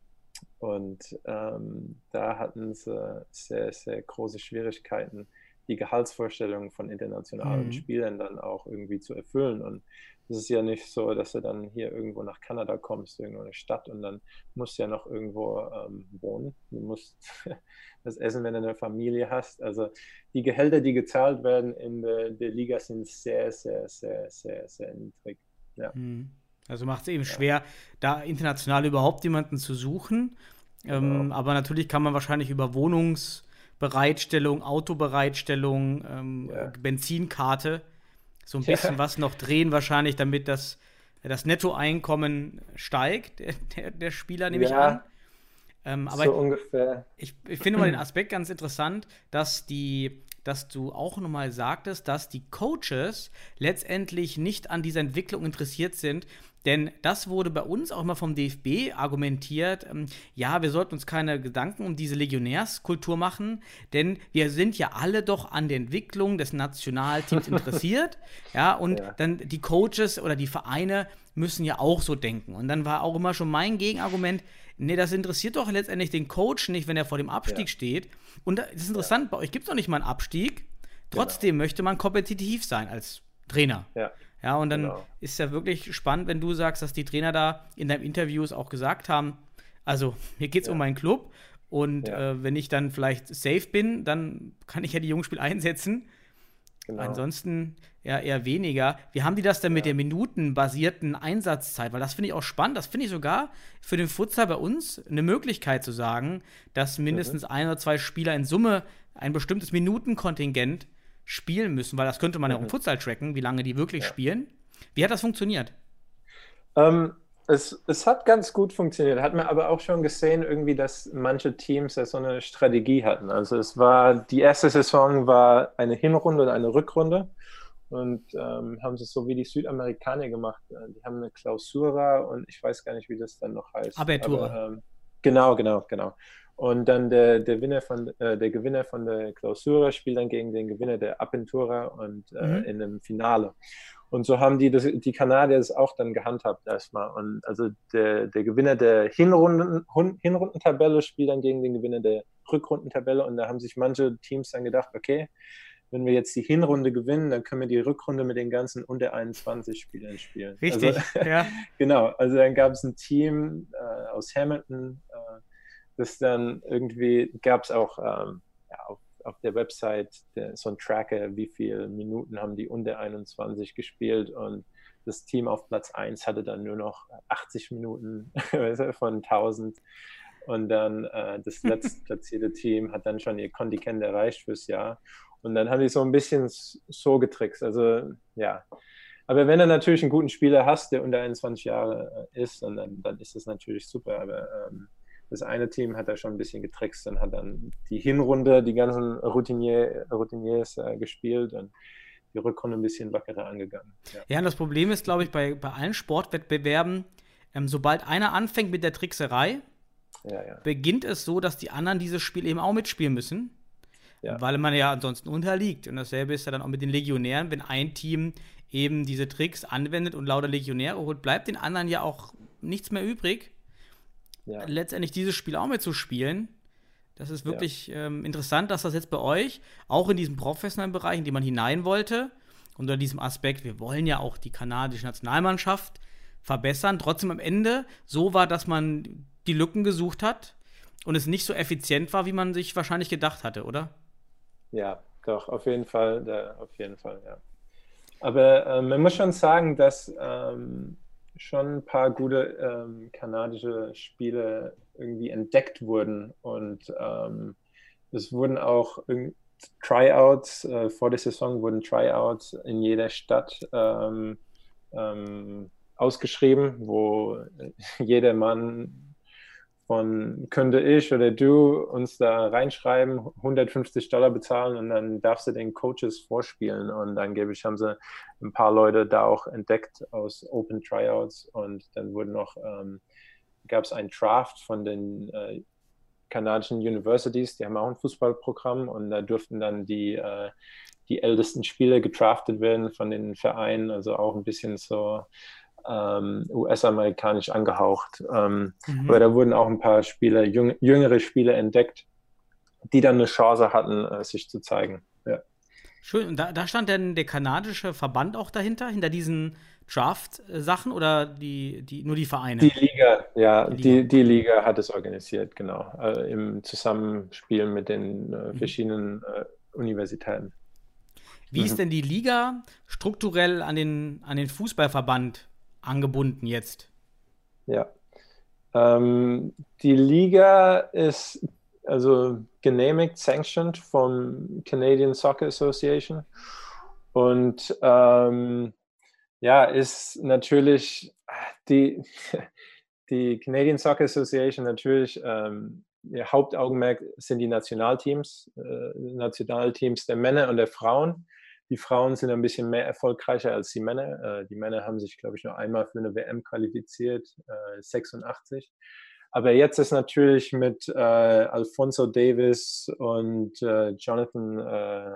und ähm, da hatten sie sehr, sehr große Schwierigkeiten, die Gehaltsvorstellungen von internationalen mhm. Spielern dann auch irgendwie zu erfüllen. Und es ist ja nicht so, dass du dann hier irgendwo nach Kanada kommst, irgendwo in eine Stadt, und dann musst du ja noch irgendwo ähm, wohnen. Du musst das essen, wenn du eine Familie hast. Also die Gehälter, die gezahlt werden in der, der Liga, sind sehr, sehr, sehr, sehr, sehr niedrig. Ja. Also macht es eben ja. schwer, da international überhaupt jemanden zu suchen. Genau. Ähm, aber natürlich kann man wahrscheinlich über Wohnungsbereitstellung, Autobereitstellung, ähm, ja. Benzinkarte so ein bisschen ja. was noch drehen wahrscheinlich, damit das, das Nettoeinkommen steigt, der, der, der Spieler nehme ja. ich an. Ähm, aber so ungefähr. Ich, ich finde mal den Aspekt ganz interessant, dass die, dass du auch nochmal sagtest, dass die Coaches letztendlich nicht an dieser Entwicklung interessiert sind, denn das wurde bei uns auch immer vom D F B argumentiert, ähm, ja, wir sollten uns keine Gedanken um diese Legionärskultur machen, denn wir sind ja alle doch an der Entwicklung des Nationalteams interessiert, ja, und ja. dann die Coaches oder die Vereine müssen ja auch so denken. Und dann war auch immer schon mein Gegenargument, nee, das interessiert doch letztendlich den Coach nicht, wenn er vor dem Abstieg ja. steht. Und das ist interessant, ja. bei euch gibt es doch nicht mal einen Abstieg, trotzdem genau. möchte man kompetitiv sein als Trainer. Ja. Ja, und dann genau. ist ja wirklich spannend, wenn du sagst, dass die Trainer da in deinen Interviews auch gesagt haben, also mir geht es ja. um meinen Club und ja. äh, wenn ich dann vielleicht safe bin, dann kann ich ja die Jungspieler einsetzen. Genau. Ansonsten ja eher weniger. Wie haben die das denn ja. mit der minutenbasierten Einsatzzeit? Weil das finde ich auch spannend. Das finde ich sogar für den Futsal bei uns eine Möglichkeit zu sagen, dass mindestens mhm. ein oder zwei Spieler in Summe ein bestimmtes Minutenkontingent spielen müssen, weil das könnte man mhm. ja auch im Futsal tracken, wie lange die wirklich ja. spielen. Wie hat das funktioniert? Ähm, es, es hat ganz gut funktioniert. Hat man aber auch schon gesehen, irgendwie, dass manche Teams ja so eine Strategie hatten. Also es war, die erste Saison war eine Hinrunde und eine Rückrunde und ähm, haben es so wie die Südamerikaner gemacht. Die haben eine Clausura und ich weiß gar nicht, wie das dann noch heißt. Apertura. Aber, ähm, genau, genau, genau. Und dann der, der, Gewinner von, äh, der Gewinner von der Clausura spielt dann gegen den Gewinner der Apertura und äh, mhm. in einem Finale. Und so haben die, das, die Kanadier das auch dann gehandhabt erstmal. Und also der, der Gewinner der Hinrunden, Hinrundentabelle spielt dann gegen den Gewinner der Rückrundentabelle. Und da haben sich manche Teams dann gedacht, okay, wenn wir jetzt die Hinrunde gewinnen, dann können wir die Rückrunde mit den ganzen unter einundzwanzig Spielern spielen. Richtig, also, ja. Genau, also dann gab es ein Team äh, aus Hamilton, äh, das dann irgendwie, gab es auch ähm, ja, auf, auf der Website der, so ein Tracker, wie viele Minuten haben die unter einundzwanzig gespielt, und das Team auf Platz eins hatte dann nur noch achtzig Minuten von tausend, und dann äh, das letztplatzierte Team hat dann schon ihr Kontingent erreicht fürs Jahr, und dann haben die so ein bisschen so getrickst, also ja. Aber wenn du natürlich einen guten Spieler hast, der unter einundzwanzig Jahre ist, dann, dann ist das natürlich super, aber ähm, das eine Team hat da schon ein bisschen getrickst und hat dann die Hinrunde, die ganzen Routinier, Routiniers äh, gespielt und die Rückrunde ein bisschen lockerer angegangen. Ja, ja, und das Problem ist, glaube ich, bei, bei allen Sportwettbewerben, ähm, sobald einer anfängt mit der Trickserei, ja, ja. beginnt es so, dass die anderen dieses Spiel eben auch mitspielen müssen, ja. weil man ja ansonsten unterliegt. Und dasselbe ist ja dann auch mit den Legionären, wenn ein Team eben diese Tricks anwendet und lauter Legionäre holt, bleibt den anderen ja auch nichts mehr übrig, ja. letztendlich dieses Spiel auch mitzuspielen. Das ist wirklich ja. ähm, interessant, dass das jetzt bei euch, auch in diesem professionellen Bereich, in den man hinein wollte, unter diesem Aspekt, wir wollen ja auch die kanadische Nationalmannschaft verbessern, trotzdem am Ende so war, dass man die Lücken gesucht hat und es nicht so effizient war, wie man sich wahrscheinlich gedacht hatte, oder? Ja, doch, auf jeden Fall, da, auf jeden Fall, ja. Aber ähm, man muss schon sagen, dass ähm, schon ein paar gute ähm, kanadische Spiele irgendwie entdeckt wurden, und ähm, es wurden auch Tryouts, äh, vor der Saison wurden Tryouts in jeder Stadt ähm, ähm, ausgeschrieben, wo jeder Mann von könnte ich oder du uns da reinschreiben, hundertfünfzig Dollar bezahlen, und dann darfst du den Coaches vorspielen, und dann gebe ich, haben sie ein paar Leute da auch entdeckt aus Open Tryouts, und dann wurden noch, ähm, gab es ein Draft von den äh, kanadischen Universities, die haben auch ein Fußballprogramm, und da durften dann die, äh, die ältesten Spieler gedraftet werden von den Vereinen, also auch ein bisschen so ähm, U S-amerikanisch angehaucht. Ähm, Mhm. Aber da wurden auch ein paar Spieler, jüng, jüngere Spieler entdeckt, die dann eine Chance hatten, äh, sich zu zeigen. Ja. Schön. Und da, da stand dann der kanadische Verband auch dahinter, hinter diesen Draft-Sachen oder die, die, nur die Vereine? Die Liga, ja, Die die, Liga. die Liga hat es organisiert, genau, äh, im Zusammenspiel mit den äh, verschiedenen äh, Universitäten. Wie Mhm. ist denn die Liga strukturell an den, an den Fußballverband angebunden jetzt? Ja. Ähm, die Liga ist also genehmigt, sanctioned vom Canadian Soccer Association und ähm, ja, ist natürlich die, die Canadian Soccer Association natürlich, ähm, ihr Hauptaugenmerk sind die Nationalteams, äh, Nationalteams der Männer und der Frauen. Die Frauen sind ein bisschen mehr erfolgreicher als die Männer. Äh, die Männer haben sich, glaube ich, nur einmal für eine W M qualifiziert, äh, sechsundachtzig. Aber jetzt ist natürlich mit äh, Alphonso Davies und äh, Jonathan, äh,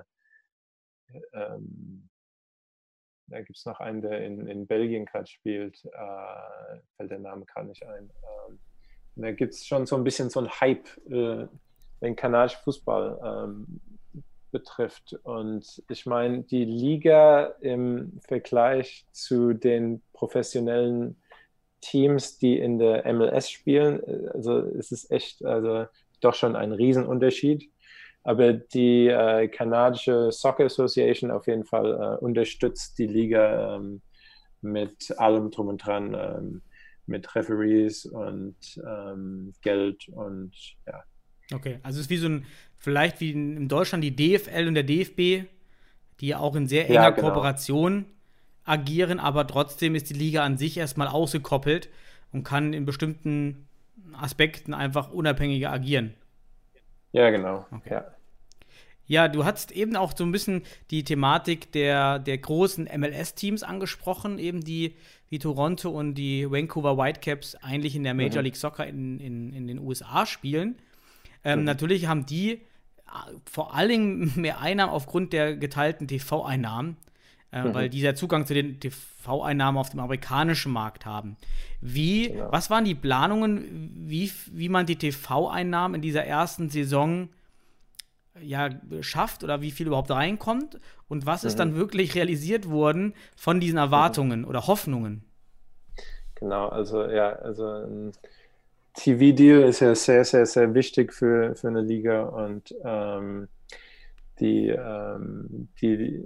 ähm, da gibt es noch einen, der in, in Belgien gerade spielt, äh, fällt der Name gerade nicht ein. Ähm, da gibt es schon so ein bisschen so einen Hype, äh, den kanadischen Fußball ähm, betrifft. Und ich meine, die Liga im Vergleich zu den professionellen Teams, die in der M L S spielen, also es ist echt, also doch schon ein Riesenunterschied. Aber die äh, kanadische Soccer Association auf jeden Fall äh, unterstützt die Liga ähm, mit allem drum und dran, ähm, mit Referees und ähm, Geld und ja. Okay, also es ist wie so ein, vielleicht wie in Deutschland die D F L und der D F B, die ja auch in sehr enger Ja, genau. Kooperation agieren, aber trotzdem ist die Liga an sich erstmal ausgekoppelt und kann in bestimmten Aspekten einfach unabhängiger agieren. Ja, genau. Okay. Ja. Ja, du hast eben auch so ein bisschen die Thematik der, der großen M L S-Teams angesprochen, eben die wie Toronto und die Vancouver Whitecaps eigentlich in der Major Mhm. League Soccer in, in, in den U S A spielen. Ähm, Mhm. Natürlich haben die äh, vor allen Dingen mehr Einnahmen aufgrund der geteilten T V-Einnahmen, äh, Mhm. weil die ja Zugang zu den T V-Einnahmen auf dem amerikanischen Markt haben. Wie, Genau. was waren die Planungen, wie, wie man die T V-Einnahmen in dieser ersten Saison ja, schafft oder wie viel überhaupt reinkommt und was ist Mhm. dann wirklich realisiert worden von diesen Erwartungen oder Hoffnungen? Genau, also ja, also ein T V-Deal ist ja sehr, sehr, sehr wichtig für, für eine Liga und ähm, die, ähm, die,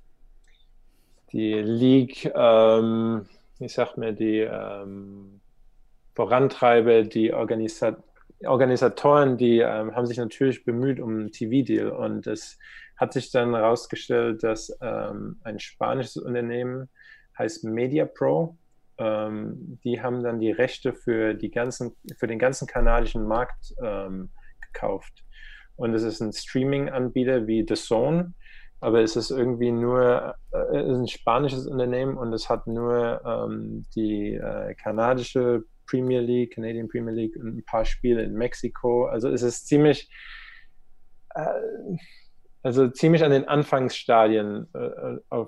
die League, ähm, ich sag mir, die ähm, Vorantreiber, die Organisa Organisatoren, die ähm, haben sich natürlich bemüht um einen T V-Deal und es hat sich dann herausgestellt, dass ähm, ein spanisches Unternehmen heißt MediaPro. Ähm, die haben dann die Rechte für, die ganzen, für den ganzen kanadischen Markt ähm, gekauft. Und es ist ein Streaming-Anbieter wie The Zone, aber es ist irgendwie nur äh, es ist ein spanisches Unternehmen und es hat nur ähm, die äh, kanadische Premier League, Canadian Premier League und ein paar Spiele in Mexiko. Also es ist ziemlich äh, also ziemlich an den Anfangsstadien äh, auf,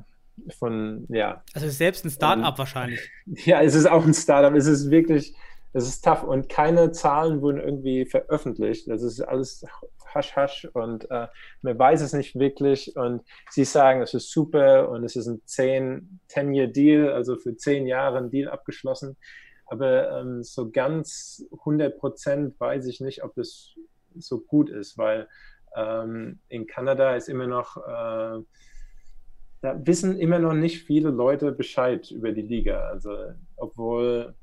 von, ja. Also es ist selbst ein Start-up Und, wahrscheinlich. Ja, es ist auch ein Startup. Es ist wirklich, es ist tough und keine Zahlen wurden irgendwie veröffentlicht. Das ist alles hasch-hasch und äh, man weiß es nicht wirklich und sie sagen, es ist super und es ist ein zehn-Year-Deal, also für zehn Jahre ein Deal abgeschlossen. Aber ähm, so ganz hundert Prozent weiß ich nicht, ob es so gut ist, weil ähm, in Kanada ist immer noch, äh, da wissen immer noch nicht viele Leute Bescheid über die Liga. Also obwohl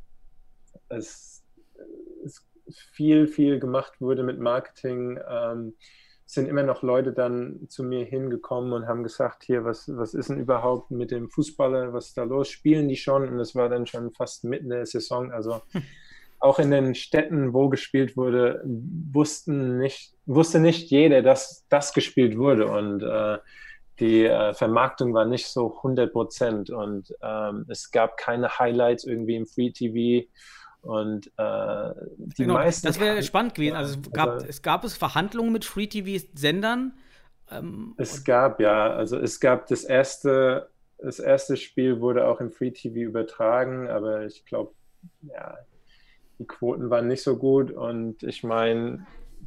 es, es viel, viel gemacht wurde mit Marketing, ähm, sind immer noch Leute dann zu mir hingekommen und haben gesagt, hier, was, was ist denn überhaupt mit dem Fußballer, was ist da los? Spielen die schon? Und das war dann schon fast mitten in der Saison. Also auch in den Städten, wo gespielt wurde, wussten nicht, wusste nicht jeder, dass das gespielt wurde. Und äh, die äh, Vermarktung war nicht so hundert Prozent. Und ähm, es gab keine Highlights irgendwie im Free-T V. Und äh, die Genau, meisten... das wäre spannend gewesen. Also es gab, also, es gab es Verhandlungen mit Free-T V-Sendern. Ähm, es gab, ja, also es gab das erste das erste Spiel wurde auch im Free T V übertragen, aber ich glaube, ja, die Quoten waren nicht so gut und ich meine,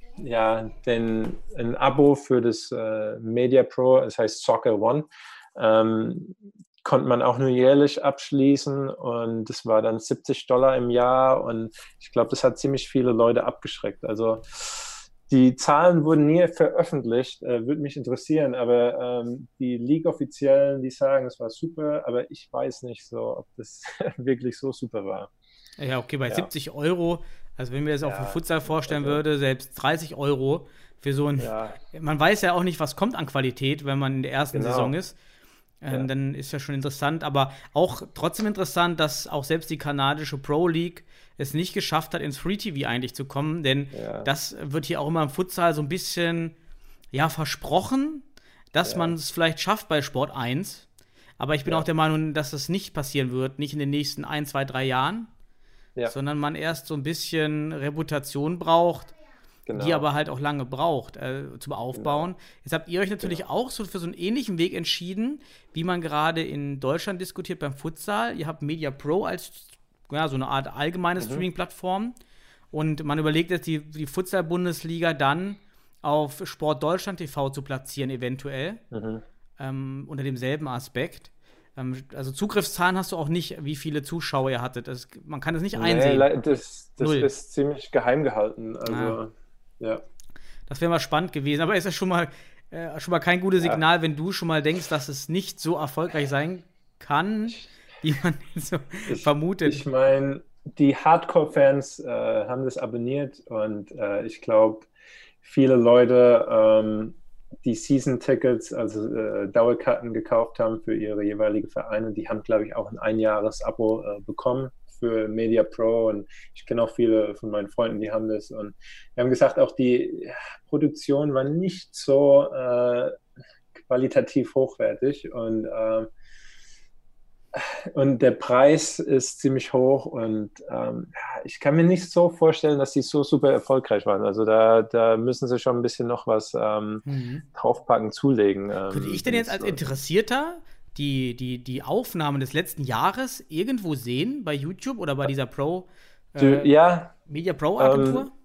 ja, denn ein Abo für das äh, Media Pro, das heißt Soccer One, ähm, konnte man auch nur jährlich abschließen und das war dann siebzig Dollar im Jahr und ich glaube, das hat ziemlich viele Leute abgeschreckt. Also die Zahlen wurden nie veröffentlicht, äh, würde mich interessieren, aber ähm, die League-Offiziellen, die sagen, es war super, aber ich weiß nicht so, ob das wirklich so super war. Ja, okay, bei ja. siebzig Euro, also wenn mir das auch ja, für Futsal vorstellen also, würde, selbst dreißig Euro für so ein, ja. man weiß ja auch nicht, was kommt an Qualität, wenn man in der ersten genau. Saison ist. Ähm, ja. Dann ist ja schon interessant, aber auch trotzdem interessant, dass auch selbst die kanadische Pro League es nicht geschafft hat, ins Free T V eigentlich zu kommen, denn ja. das wird hier auch immer im Futsal so ein bisschen, ja, versprochen, dass ja. man es vielleicht schafft bei Sport eins, aber ich bin ja. auch der Meinung, dass das nicht passieren wird, nicht in den nächsten ein, zwei, drei Jahren, ja. sondern man erst so ein bisschen Reputation braucht, genau. die aber halt auch lange braucht äh, zum Aufbauen. Genau. Jetzt habt ihr euch natürlich genau. auch so für so einen ähnlichen Weg entschieden, wie man gerade in Deutschland diskutiert beim Futsal. Ihr habt Media Pro als ja, so eine Art allgemeine mhm. Streaming-Plattform und man überlegt jetzt, die, die Futsal-Bundesliga dann auf Sport Deutschland T V zu platzieren, eventuell, mhm. ähm, unter demselben Aspekt. Ähm, also Zugriffszahlen hast du auch nicht, wie viele Zuschauer ihr hattet. Das, man kann das nicht einsehen. Nee, das, das ist ziemlich geheim gehalten. Also, ah. ja. Das wäre mal spannend gewesen, aber ist ja schon mal, äh, schon mal kein gutes Signal, ja. wenn du schon mal denkst, dass es nicht so erfolgreich sein kann, wie man so ich, vermutet. Ich meine, die Hardcore-Fans äh, haben das abonniert und äh, ich glaube, viele Leute, ähm, die Season-Tickets, also äh, Dauerkarten gekauft haben für ihre jeweiligen Vereine, die haben, glaube ich, auch ein Einjahres-Abo äh, bekommen für Media Pro und ich kenne auch viele von meinen Freunden, die haben das und wir haben gesagt, auch die Produktion war nicht so äh, qualitativ hochwertig und äh, und der Preis ist ziemlich hoch und ähm, ich kann mir nicht so vorstellen, dass die so super erfolgreich waren. Also da, da müssen sie schon ein bisschen noch was ähm, mhm. draufpacken, zulegen. Ähm, Könnte ich denn jetzt als Interessierter die, die, die Aufnahmen des letzten Jahres irgendwo sehen bei YouTube oder bei dieser Pro äh, du, ja, Media Pro Agentur? Ähm,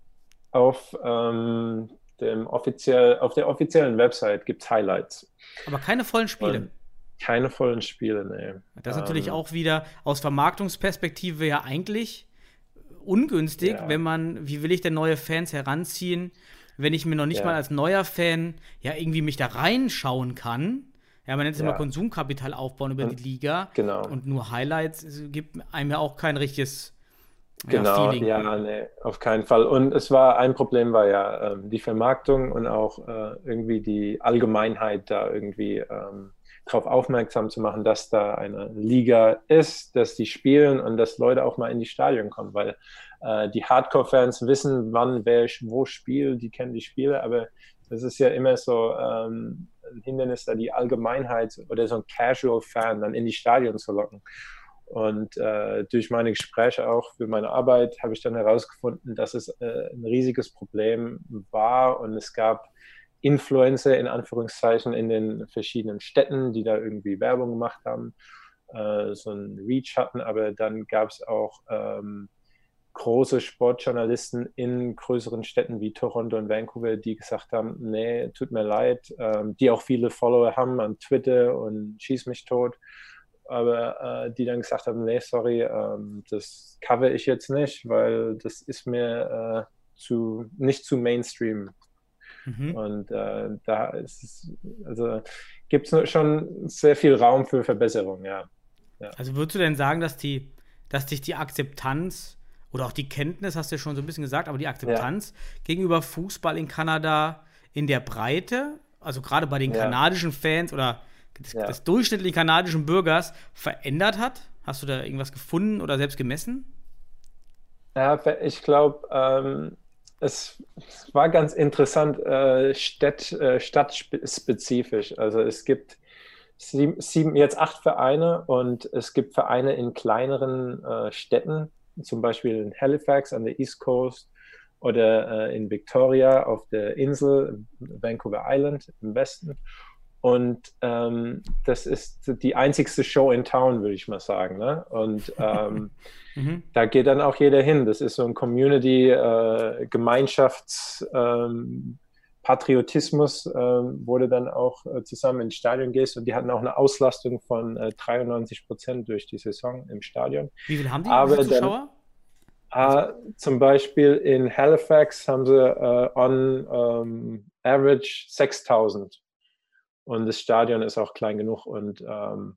auf, ähm, dem offiziell, auf der offiziellen Website gibt es Highlights. Aber keine vollen Spiele. Und keine vollen Spiele, nee. Das ist natürlich ähm, auch wieder aus Vermarktungsperspektive ja eigentlich ungünstig, ja. wenn man, wie will ich denn neue Fans heranziehen, wenn ich mir noch nicht ja. mal als neuer Fan ja irgendwie mich da reinschauen kann. Ja, man nennt es ja. immer Konsumkapital aufbauen über und, die Liga. Genau. Und nur Highlights gibt einem ja auch kein richtiges genau, ja, Feeling. Ja, nee, auf keinen Fall. Und es war, ein Problem war ja ähm, die Vermarktung und auch äh, irgendwie die Allgemeinheit da irgendwie ähm, darauf aufmerksam zu machen, dass da eine Liga ist, dass die spielen und dass Leute auch mal in die Stadion kommen, weil äh, die Hardcore-Fans wissen, wann wer wo spielt, die kennen die Spiele, aber das ist ja immer so ähm, ein Hindernis, da die Allgemeinheit oder so ein Casual-Fan dann in die Stadion zu locken. Und äh, durch meine Gespräche auch für meine Arbeit habe ich dann herausgefunden, dass es äh, ein riesiges Problem war und es gab Influencer in Anführungszeichen in den verschiedenen Städten, die da irgendwie Werbung gemacht haben, äh, so einen Reach hatten, aber dann gab es auch ähm, große Sportjournalisten in größeren Städten wie Toronto und Vancouver, die gesagt haben, nee, tut mir leid, ähm, die auch viele Follower haben an Twitter und schieß mich tot, aber äh, die dann gesagt haben, nee, sorry, ähm, das cover ich jetzt nicht, weil das ist mir äh, zu, nicht zu Mainstream. Mhm. Und äh, da ist es, also gibt es schon sehr viel Raum für Verbesserung, ja. ja. Also würdest du denn sagen, dass die, dass dich die Akzeptanz oder auch die Kenntnis, hast du ja schon so ein bisschen gesagt, aber die Akzeptanz ja. gegenüber Fußball in Kanada in der Breite, also gerade bei den ja. kanadischen Fans oder des, ja. des durchschnittlichen kanadischen Bürgers verändert hat? Hast du da irgendwas gefunden oder selbst gemessen? Ja, ich glaube, ähm, es war ganz interessant, äh, Stadt, äh, stadtspezifisch. Also es gibt sieben, sieben, jetzt acht Vereine und es gibt Vereine in kleineren äh, Städten, zum Beispiel in Halifax an der East Coast oder äh, in Victoria auf der Insel, Vancouver Island im Westen. Und ähm, das ist die einzigste Show in Town, würde ich mal sagen. Ne? Und ähm, mhm. da geht dann auch jeder hin. Das ist so ein Community, äh, Gemeinschafts, ähm, Patriotismus, äh, wo du dann auch äh, zusammen ins Stadion gehst. Und die hatten auch eine Auslastung von äh, dreiundneunzig Prozent durch die Saison im Stadion. Wie viel haben die Aber Zuschauer? Dann, äh, zum Beispiel in Halifax haben sie äh, on um, average sechstausend. Und das Stadion ist auch klein genug. Und ähm,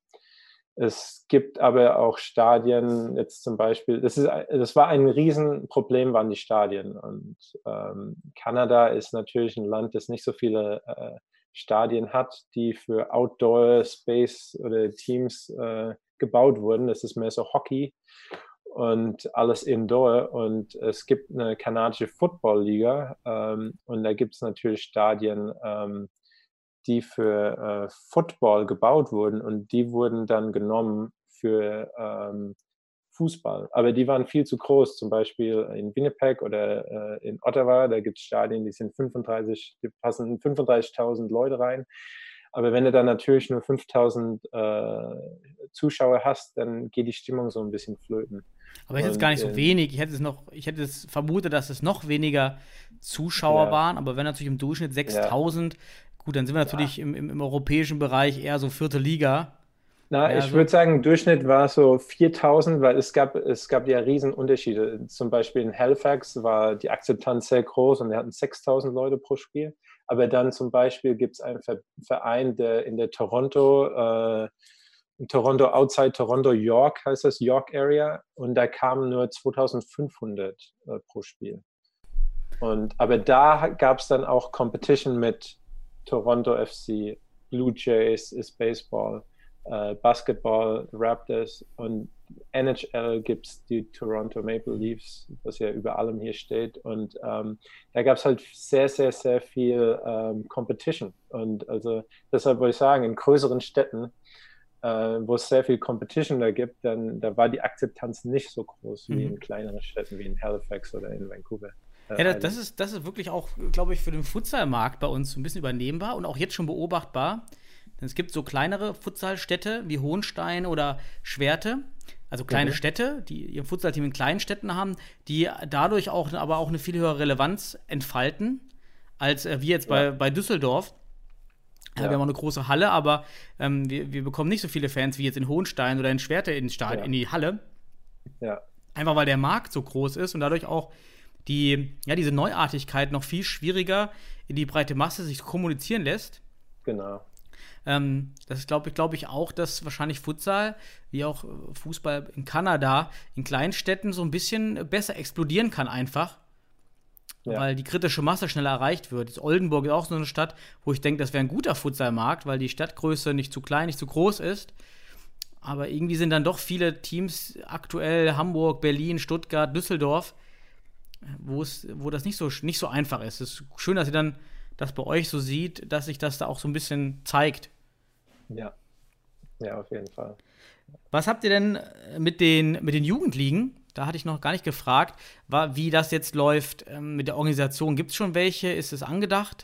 es gibt aber auch Stadien, jetzt zum Beispiel, das, ist, das war ein Riesenproblem, waren die Stadien. Und ähm, Kanada ist natürlich ein Land, das nicht so viele äh, Stadien hat, die für Outdoor Space oder Teams äh, gebaut wurden. Das ist mehr so Hockey und alles Indoor. Und es gibt eine kanadische Football-Liga ähm, und da gibt es natürlich Stadien, ähm, die für äh, Football gebaut wurden und die wurden dann genommen für ähm, Fußball. Aber die waren viel zu groß, zum Beispiel in Winnipeg oder äh, in Ottawa, da gibt es Stadien, die sind fünfunddreißig, die passen fünfunddreißigtausend Leute rein. Aber wenn du dann natürlich nur fünftausend äh, Zuschauer hast, dann geht die Stimmung so ein bisschen flöten. Aber ich hätte es gar nicht so wenig. Ich hätte es noch, ich hätte es vermutet, dass es noch weniger Zuschauer ja. waren, aber wenn natürlich im Durchschnitt sechstausend, ja. gut, dann sind wir natürlich ja. im, im, im europäischen Bereich eher so vierte Liga. Na, ja, ich so. würde sagen, im Durchschnitt war es so viertausend, weil es gab, es gab ja riesen Unterschiede. Zum Beispiel in Halifax war die Akzeptanz sehr groß und wir hatten sechstausend Leute pro Spiel. Aber dann zum Beispiel gibt es einen Verein, der in der Toronto, äh, in Toronto, outside Toronto, York heißt das, York Area, und da kamen nur zweitausendfünfhundert äh, pro Spiel. Und, aber da gab es dann auch Competition mit Toronto F C, Blue Jays ist Baseball, äh, Basketball, Raptors, und N H L gibt es die Toronto Maple Leafs, was ja über allem hier steht. Und ähm, da gab es halt sehr, sehr, sehr viel ähm, Competition. Und also deshalb würde ich sagen, in größeren Städten, äh, wo es sehr viel Competition da gibt, dann da war die Akzeptanz nicht so groß wie mhm. in kleineren Städten wie in Halifax oder in Vancouver. Ja, das, das, ist, das ist wirklich auch, glaube ich, für den Futsalmarkt bei uns ein bisschen übernehmbar und auch jetzt schon beobachtbar. Denn es gibt so kleinere Futsalstädte wie Hohenstein oder Schwerte, also kleine mhm. Städte, die ihr Futsalteam in kleinen Städten haben, die dadurch auch aber auch eine viel höhere Relevanz entfalten, als äh, wir jetzt ja. bei, bei Düsseldorf. Ja. Wir haben auch eine große Halle, aber ähm, wir, wir bekommen nicht so viele Fans wie jetzt in Hohenstein oder in Schwerte in, Stad- ja. in die Halle. Ja. Einfach weil der Markt so groß ist und dadurch auch die, ja, diese Neuartigkeit noch viel schwieriger in die breite Masse sich kommunizieren lässt. Genau. Ähm, das glaube ich, glaube ich auch, dass wahrscheinlich Futsal, wie auch Fußball in Kanada, in Kleinstädten so ein bisschen besser explodieren kann einfach, ja. weil die kritische Masse schneller erreicht wird. Jetzt Oldenburg ist auch so eine Stadt, wo ich denke, das wäre ein guter Futsalmarkt, weil die Stadtgröße nicht zu klein, nicht zu groß ist. Aber irgendwie sind dann doch viele Teams aktuell, Hamburg, Berlin, Stuttgart, Düsseldorf, wo es, wo das nicht so, nicht so einfach ist. Es ist schön, dass ihr dann das bei euch so sieht, dass sich das da auch so ein bisschen zeigt. Ja, ja, auf jeden Fall. Was habt ihr denn mit den, mit den Jugendligen? Da hatte ich noch gar nicht gefragt, war, wie das jetzt läuft ähm, mit der Organisation. Gibt es schon welche? Ist es angedacht?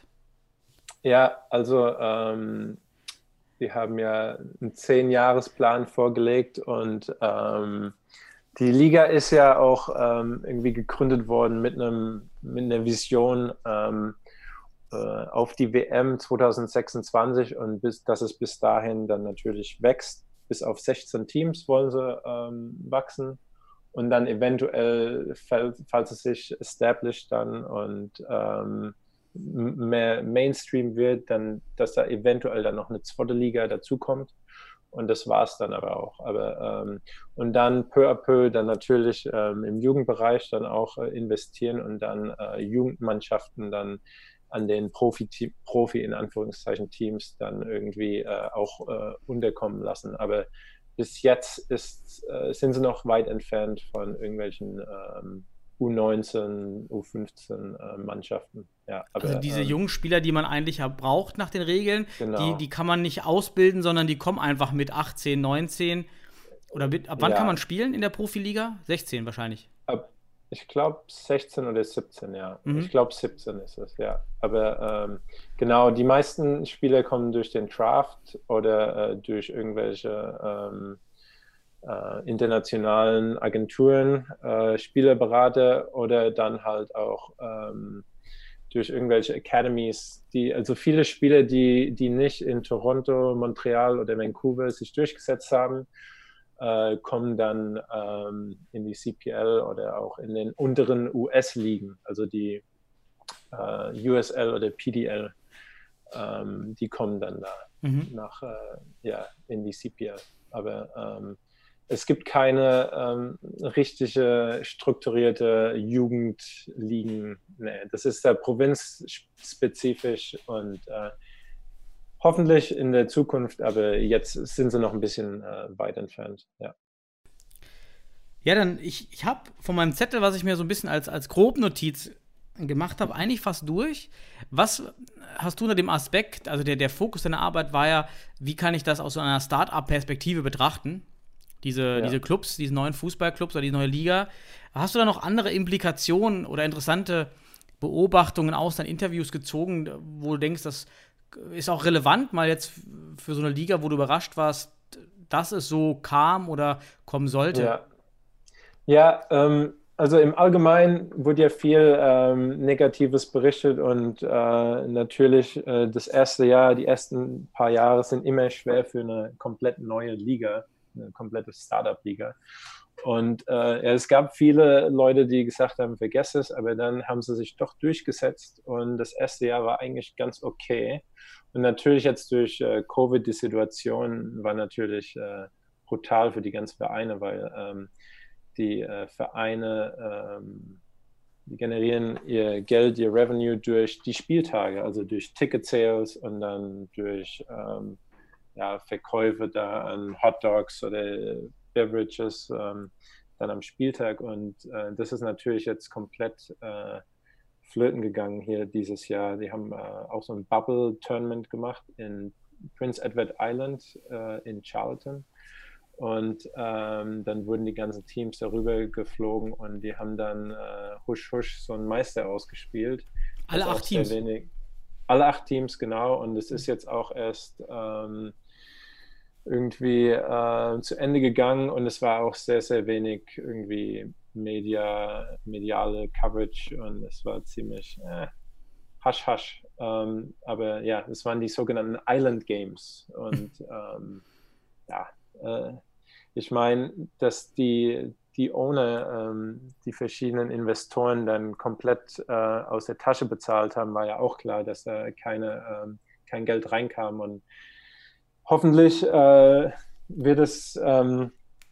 Ja, also ähm, wir haben ja einen Zehn-Jahres-Plan vorgelegt und ähm, die Liga ist ja auch ähm, irgendwie gegründet worden mit einem mit einer Vision ähm, äh, auf die W M zwanzig sechsundzwanzig und bis, dass es bis dahin dann natürlich wächst. Bis auf sechzehn Teams wollen sie ähm, wachsen und dann eventuell, falls es sich established dann und ähm, mehr Mainstream wird, dann, dass da eventuell dann noch eine zweite Liga dazukommt. Und das war es dann aber auch. Aber, ähm, und dann peu à peu dann natürlich ähm, im Jugendbereich dann auch äh, investieren und dann äh, Jugendmannschaften dann an den Profi, Profi in Anführungszeichen Teams dann irgendwie äh, auch äh, unterkommen lassen. Aber bis jetzt ist, äh, sind sie noch weit entfernt von irgendwelchen ähm, U neunzehn, U fünfzehn äh, Mannschaften. Ja, aber, also diese ähm, jungen Spieler, die man eigentlich ja braucht nach den Regeln, genau. die, die kann man nicht ausbilden, sondern die kommen einfach mit achtzehn, neunzehn. Oder mit, ab wann ja. kann man spielen in der Profiliga? sechzehn wahrscheinlich. Ab, Ich glaube sechzehn oder siebzehn, ja. Mhm. Ich glaube siebzehn ist es, ja. Aber ähm, genau, die meisten Spieler kommen durch den Draft oder äh, durch irgendwelche ähm, äh, internationalen Agenturen, äh, Spielerberater oder dann halt auch ähm, durch irgendwelche Academies, die, also viele Spieler, die, die nicht in Toronto, Montreal oder Vancouver sich durchgesetzt haben, äh, kommen dann ähm, in die C P L oder auch in den unteren U S-Ligen, also die äh, U S L oder P D L, ähm, die kommen dann da mhm. nach, äh, ja, in die C P L. Aber ähm, es gibt keine ähm, richtige, strukturierte Jugendligen. Nee, das ist da provinzspezifisch und äh, hoffentlich in der Zukunft, aber jetzt sind sie noch ein bisschen äh, weit entfernt. Ja, ja dann, ich, ich habe von meinem Zettel, was ich mir so ein bisschen als, als Grobnotiz gemacht habe, eigentlich fast durch. Was hast du unter dem Aspekt, also der, der Fokus deiner Arbeit war ja, wie kann ich das aus so einer Start-up-Perspektive betrachten? Diese, ja. diese Clubs, diese neuen Fußballclubs oder die neue Liga. Hast du da noch andere Implikationen oder interessante Beobachtungen aus deinen Interviews gezogen, wo du denkst, das ist auch relevant, mal jetzt für so eine Liga, wo du überrascht warst, dass es so kam oder kommen sollte? Ja, ja ähm, also im Allgemeinen wurde ja viel ähm, Negatives berichtet und äh, natürlich äh, das erste Jahr, die ersten paar Jahre sind immer schwer für eine komplett neue Liga, eine komplette Startup-Liga. Und äh, es gab viele Leute, die gesagt haben, vergess es, aber dann haben sie sich doch durchgesetzt und das erste Jahr war eigentlich ganz okay. Und natürlich jetzt durch äh, Covid, die Situation war natürlich äh, brutal für die ganzen Vereine, weil ähm, die äh, Vereine, ähm, die generieren ihr Geld, ihr Revenue durch die Spieltage, also durch Ticket-Sales und dann durch ähm, ja, Verkäufe da an Hot Dogs oder Beverages ähm, dann am Spieltag und äh, das ist natürlich jetzt komplett äh, flöten gegangen hier dieses Jahr. Die haben äh, auch so ein Bubble-Tournament gemacht in Prince Edward Island äh, in Charlton und ähm, dann wurden die ganzen Teams darüber geflogen und die haben dann äh, husch husch so einen Meister ausgespielt. Alle acht Teams? Wenig, alle acht Teams, genau, und es ist jetzt auch erst ähm, irgendwie äh, zu Ende gegangen und es war auch sehr, sehr wenig irgendwie Media, mediale Coverage und es war ziemlich äh, hasch hasch. Ähm, aber ja, es waren die sogenannten Island Games und ähm, ja, äh, ich meine, dass die, die Owner, ähm, die verschiedenen Investoren dann komplett äh, aus der Tasche bezahlt haben, war ja auch klar, dass da keine, ähm, kein Geld reinkam und hoffentlich äh, wird es, ähm,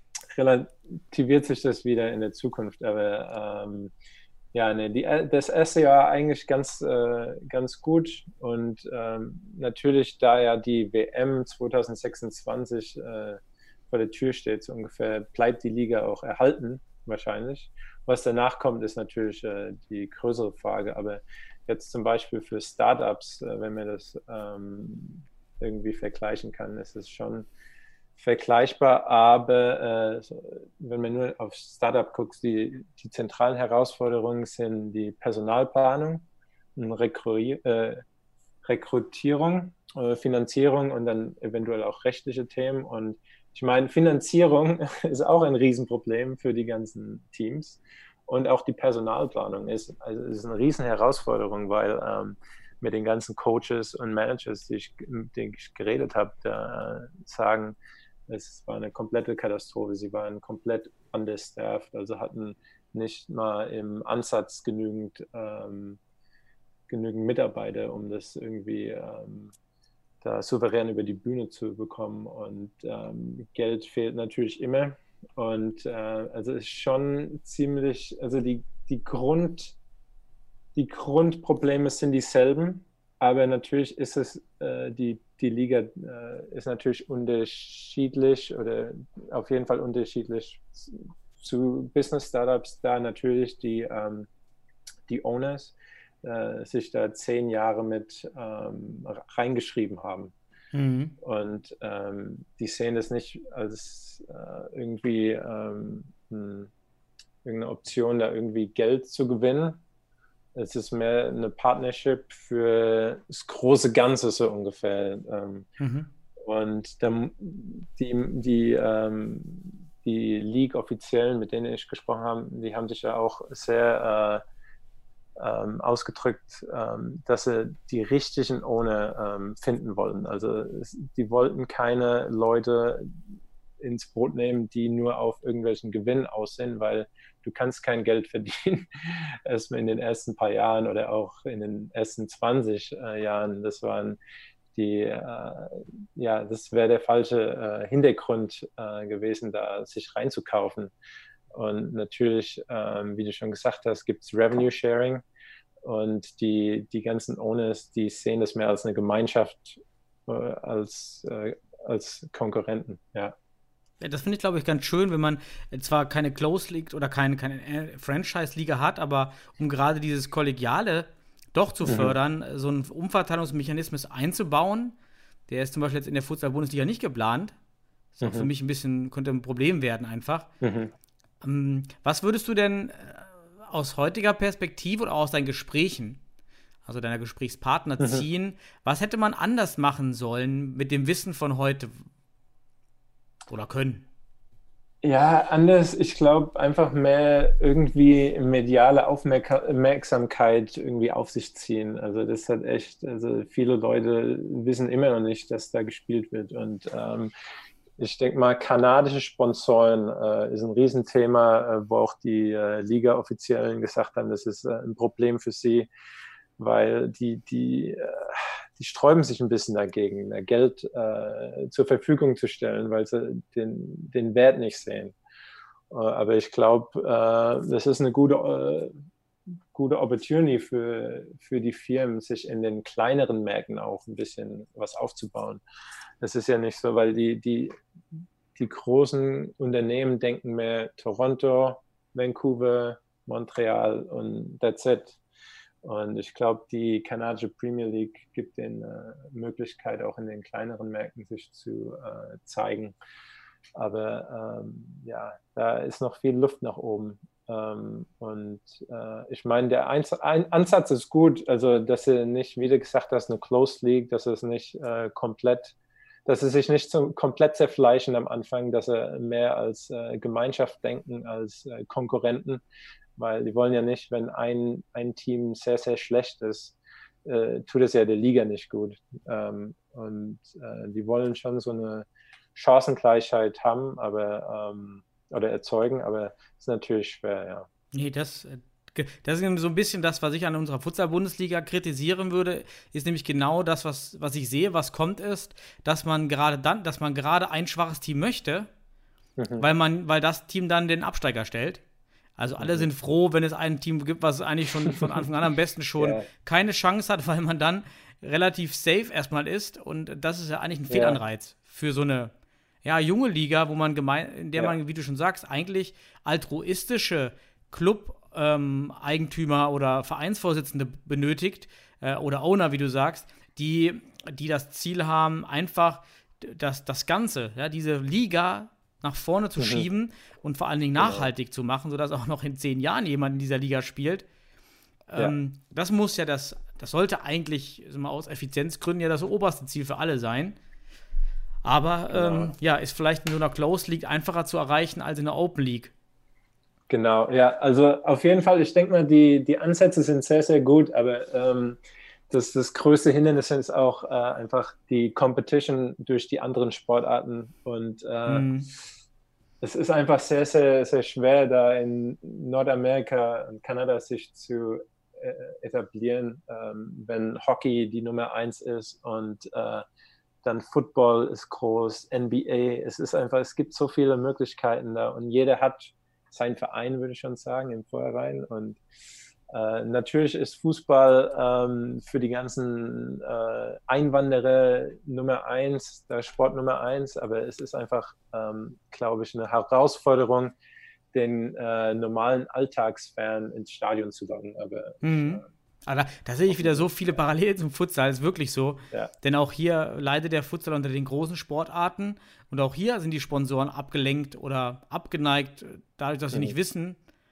relativiert sich das wieder in der Zukunft, aber ähm, ja, ne, die, das erste Jahr eigentlich ganz, äh, ganz gut und ähm, natürlich, da ja die W M zwanzig sechsundzwanzig äh, vor der Tür steht, so ungefähr, bleibt die Liga auch erhalten, wahrscheinlich. Was danach kommt, ist natürlich äh, die größere Frage, aber jetzt zum Beispiel für Startups, äh, wenn man das ähm, irgendwie vergleichen kann, ist es schon vergleichbar, aber äh, wenn man nur auf Startup guckt, die, die zentralen Herausforderungen sind die Personalplanung, Rekru- äh, Rekrutierung, äh, Finanzierung und dann eventuell auch rechtliche Themen und ich meine, Finanzierung ist auch ein Riesenproblem für die ganzen Teams und auch die Personalplanung ist, also ist eine riesen Herausforderung, weil ähm, mit den ganzen Coaches und Managers, die ich, mit denen ich geredet habe, da sagen, es war eine komplette Katastrophe. Sie waren komplett understaffed, also hatten nicht mal im Ansatz genügend, ähm, genügend Mitarbeiter, um das irgendwie ähm, da souverän über die Bühne zu bekommen. Und ähm, Geld fehlt natürlich immer. Und äh, also ist schon ziemlich, also die, die Grund Die Grundprobleme sind dieselben, aber natürlich ist es, äh, die, die Liga äh, ist natürlich unterschiedlich oder auf jeden Fall unterschiedlich zu Business-Startups, da natürlich die, ähm, die Owners äh, sich da zehn Jahre mit ähm, reingeschrieben haben. Mhm. Und ähm, die sehen das nicht als äh, irgendwie ähm, ein irgendeine Option, da irgendwie Geld zu gewinnen. Es ist mehr eine Partnership für das große Ganze so ungefähr. Ähm, mhm. Und dann die, die, ähm, die League-Offiziellen, mit denen ich gesprochen habe, die haben sich ja auch sehr äh, ähm, ausgedrückt, ähm, dass sie die richtigen Owner ähm, finden wollen. Also es, die wollten keine Leute ins Boot nehmen, die nur auf irgendwelchen Gewinn aussehen, weil du kannst kein Geld verdienen, erstmal in den ersten paar Jahren oder auch in den ersten zwanzig äh, Jahren. Das waren die, äh, ja, das wäre der falsche äh, Hintergrund äh, gewesen, da sich reinzukaufen. Und natürlich, ähm, wie du schon gesagt hast, gibt es Revenue Sharing und die, die ganzen Owners, die sehen das mehr als eine Gemeinschaft, äh, als, äh, als Konkurrenten, ja. Das finde ich, glaube ich, ganz schön, wenn man zwar keine Close League oder keine, keine Franchise-Liga hat, aber um gerade dieses Kollegiale doch zu mhm. fördern, so einen Umverteilungsmechanismus einzubauen, der ist zum Beispiel jetzt in der Futsal-Bundesliga nicht geplant. Das ist mhm. auch für mich ein bisschen, könnte ein Problem werden einfach. Mhm. Ähm, was würdest du denn aus heutiger Perspektive oder aus deinen Gesprächen, also deiner Gesprächspartner mhm. ziehen, was hätte man anders machen sollen mit dem Wissen von heute? Oder können? Ja, anders. Ich glaube, einfach mehr irgendwie mediale Aufmerksamkeit irgendwie auf sich ziehen. Also das hat echt, also viele Leute wissen immer noch nicht, dass da gespielt wird. Und ähm, ich denke mal, kanadische Sponsoren äh, ist ein Riesenthema, äh, wo auch die äh, Liga-Offiziellen gesagt haben, das ist äh, ein Problem für sie, weil die, die äh, die sträuben sich ein bisschen dagegen, Geld äh, zur Verfügung zu stellen, weil sie den, den Wert nicht sehen. Äh, aber ich glaube, äh, das ist eine gute, äh, gute Opportunity für, für die Firmen, sich in den kleineren Märkten auch ein bisschen was aufzubauen. Das ist ja nicht so, weil die, die, die großen Unternehmen denken mehr Toronto, Vancouver, Montreal und that's it. Und ich glaube, die kanadische Premier League gibt den äh, Möglichkeit, auch in den kleineren Märkten sich zu äh, zeigen. Aber ähm, ja, da ist noch viel Luft nach oben. Ähm, und äh, ich meine, der Einz- ein Ansatz ist gut, also dass sie nicht, wie du gesagt hast, eine Closed League, dass es nicht äh, komplett, dass sie sich nicht so komplett zerfleischen am Anfang, dass sie mehr als äh, Gemeinschaft denken, als äh, Konkurrenten. Weil die wollen ja nicht, wenn ein, ein Team sehr, sehr schlecht ist, äh, tut es ja der Liga nicht gut. Ähm, und äh, die wollen schon so eine Chancengleichheit haben, aber ähm, oder erzeugen, aber es ist natürlich schwer, ja. Nee, das, das ist so ein bisschen das, was ich an unserer Futsal-Bundesliga kritisieren würde, ist nämlich genau das, was, was ich sehe, was kommt, ist, dass man gerade dann, dass man gerade ein schwaches Team möchte, mhm. weil man, weil das Team dann den Absteiger stellt. Also alle sind froh, wenn es ein Team gibt, was eigentlich schon von Anfang an am besten schon yeah. keine Chance hat, weil man dann relativ safe erstmal ist. Und das ist ja eigentlich ein Fehlanreiz yeah. für so eine ja, junge Liga, wo man gemein, in der yeah. man, wie du schon sagst, eigentlich altruistische Club-Eigentümer ähm, oder Vereinsvorsitzende benötigt äh, oder Owner, wie du sagst, die, die das Ziel haben, einfach das, das Ganze, ja, diese Liga nach vorne zu mhm. schieben und vor allen Dingen nachhaltig genau. zu machen, sodass auch noch in zehn Jahren jemand in dieser Liga spielt. Ja. Ähm, das muss ja das, das sollte eigentlich also mal aus Effizienzgründen ja das oberste Ziel für alle sein. Aber genau. ähm, ja, ist vielleicht in so einer Closed League einfacher zu erreichen als in einer Open League. Genau, ja, also auf jeden Fall, ich denke mal, die, die Ansätze sind sehr, sehr gut, aber ähm, das, das größte Hindernis ist auch äh, einfach die Competition durch die anderen Sportarten und äh, mm. es ist einfach sehr, sehr, sehr schwer, da in Nordamerika und Kanada sich zu äh, etablieren, ähm, wenn Hockey die Nummer eins ist und äh, dann Football ist groß, N B A, es ist einfach, es gibt so viele Möglichkeiten da und jeder hat seinen Verein, würde ich schon sagen, im Vorhinein und Äh, natürlich ist Fußball ähm, für die ganzen äh, Einwanderer Nummer eins, der Sport Nummer eins, aber es ist einfach, ähm, glaube ich, eine Herausforderung, den äh, normalen Alltagsfan ins Stadion zu locken. Aber mhm. äh, da, da sehe ich wieder so viele Parallelen zum Futsal, ist wirklich so. Ja. Denn auch hier leidet der Futsal unter den großen Sportarten und auch hier sind die Sponsoren abgelenkt oder abgeneigt, dadurch, dass sie mhm. nicht wissen,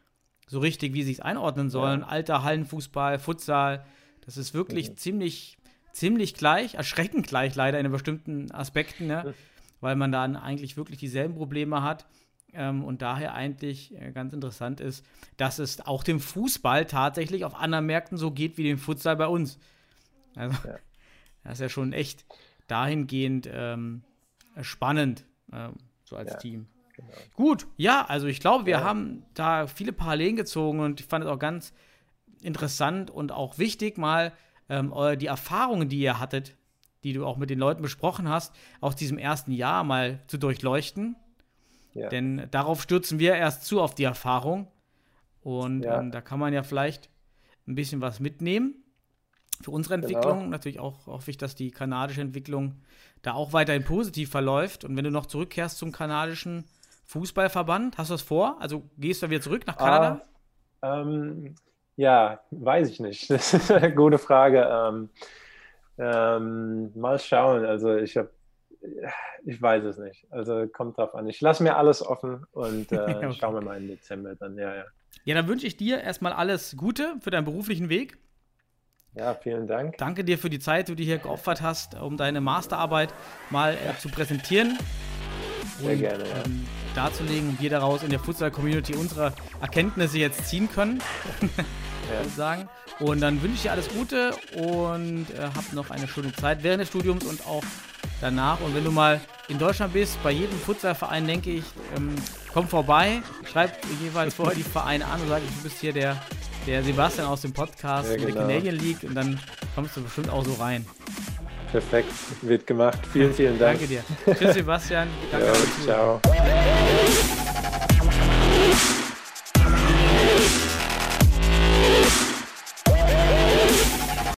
so richtig, wie sie es einordnen sollen. Ja. Alter Hallenfußball, Futsal, das ist wirklich mhm. ziemlich, ziemlich gleich, erschreckend gleich leider in bestimmten Aspekten, ne? mhm. weil man dann eigentlich wirklich dieselben Probleme hat. Ähm, und daher eigentlich äh, ganz interessant ist, dass es auch dem Fußball tatsächlich auf anderen Märkten so geht wie dem Futsal bei uns. Also, ja. das ist ja schon echt dahingehend ähm, spannend, ähm, so als ja, Team. Genau. Gut, ja, also ich glaube, wir ja. haben da viele Parallelen gezogen und ich fand es auch ganz interessant und auch wichtig, mal ähm, die Erfahrungen, die ihr hattet, die du auch mit den Leuten besprochen hast, aus diesem ersten Jahr mal zu durchleuchten. Ja. Denn darauf stürzen wir erst zu, auf die Erfahrung. Und ja. ähm, da kann man ja vielleicht ein bisschen was mitnehmen für unsere Entwicklung. Genau. Natürlich auch hoffe ich, dass die kanadische Entwicklung da auch weiterhin positiv verläuft. Und wenn du noch zurückkehrst zum kanadischen Fußballverband, hast du das vor? Also gehst du wieder zurück nach Kanada? Ah, ähm, ja, weiß ich nicht. Das ist eine gute Frage. Ähm, ähm, mal schauen. Also ich habe Ich weiß es nicht. Also kommt drauf an. Ich lasse mir alles offen und äh, okay. schauen wir mal im Dezember dann. Ja, ja. Ja, dann wünsche ich dir erstmal alles Gute für deinen beruflichen Weg. Ja, vielen Dank. Danke dir für die Zeit, die du hier geopfert hast, um deine Masterarbeit mal äh, zu präsentieren. Sehr und, gerne, ja. Ähm, darzulegen und wir daraus in der Futsal-Community unsere Erkenntnisse jetzt ziehen können. Ja. sagen. Und dann wünsche ich dir alles Gute und äh, hab noch eine schöne Zeit während des Studiums und auch danach. Und wenn du mal in Deutschland bist, bei jedem Futsalverein, denke ich, ähm, komm vorbei, schreib jeweils vorher die Vereine an und sag, du bist hier der, der Sebastian aus dem Podcast, ja, genau. der Canadian League, und dann kommst du bestimmt auch so rein. Perfekt, wird gemacht. Vielen, vielen Dank. Danke dir. Tschüss, Sebastian. Danke ja, ciao.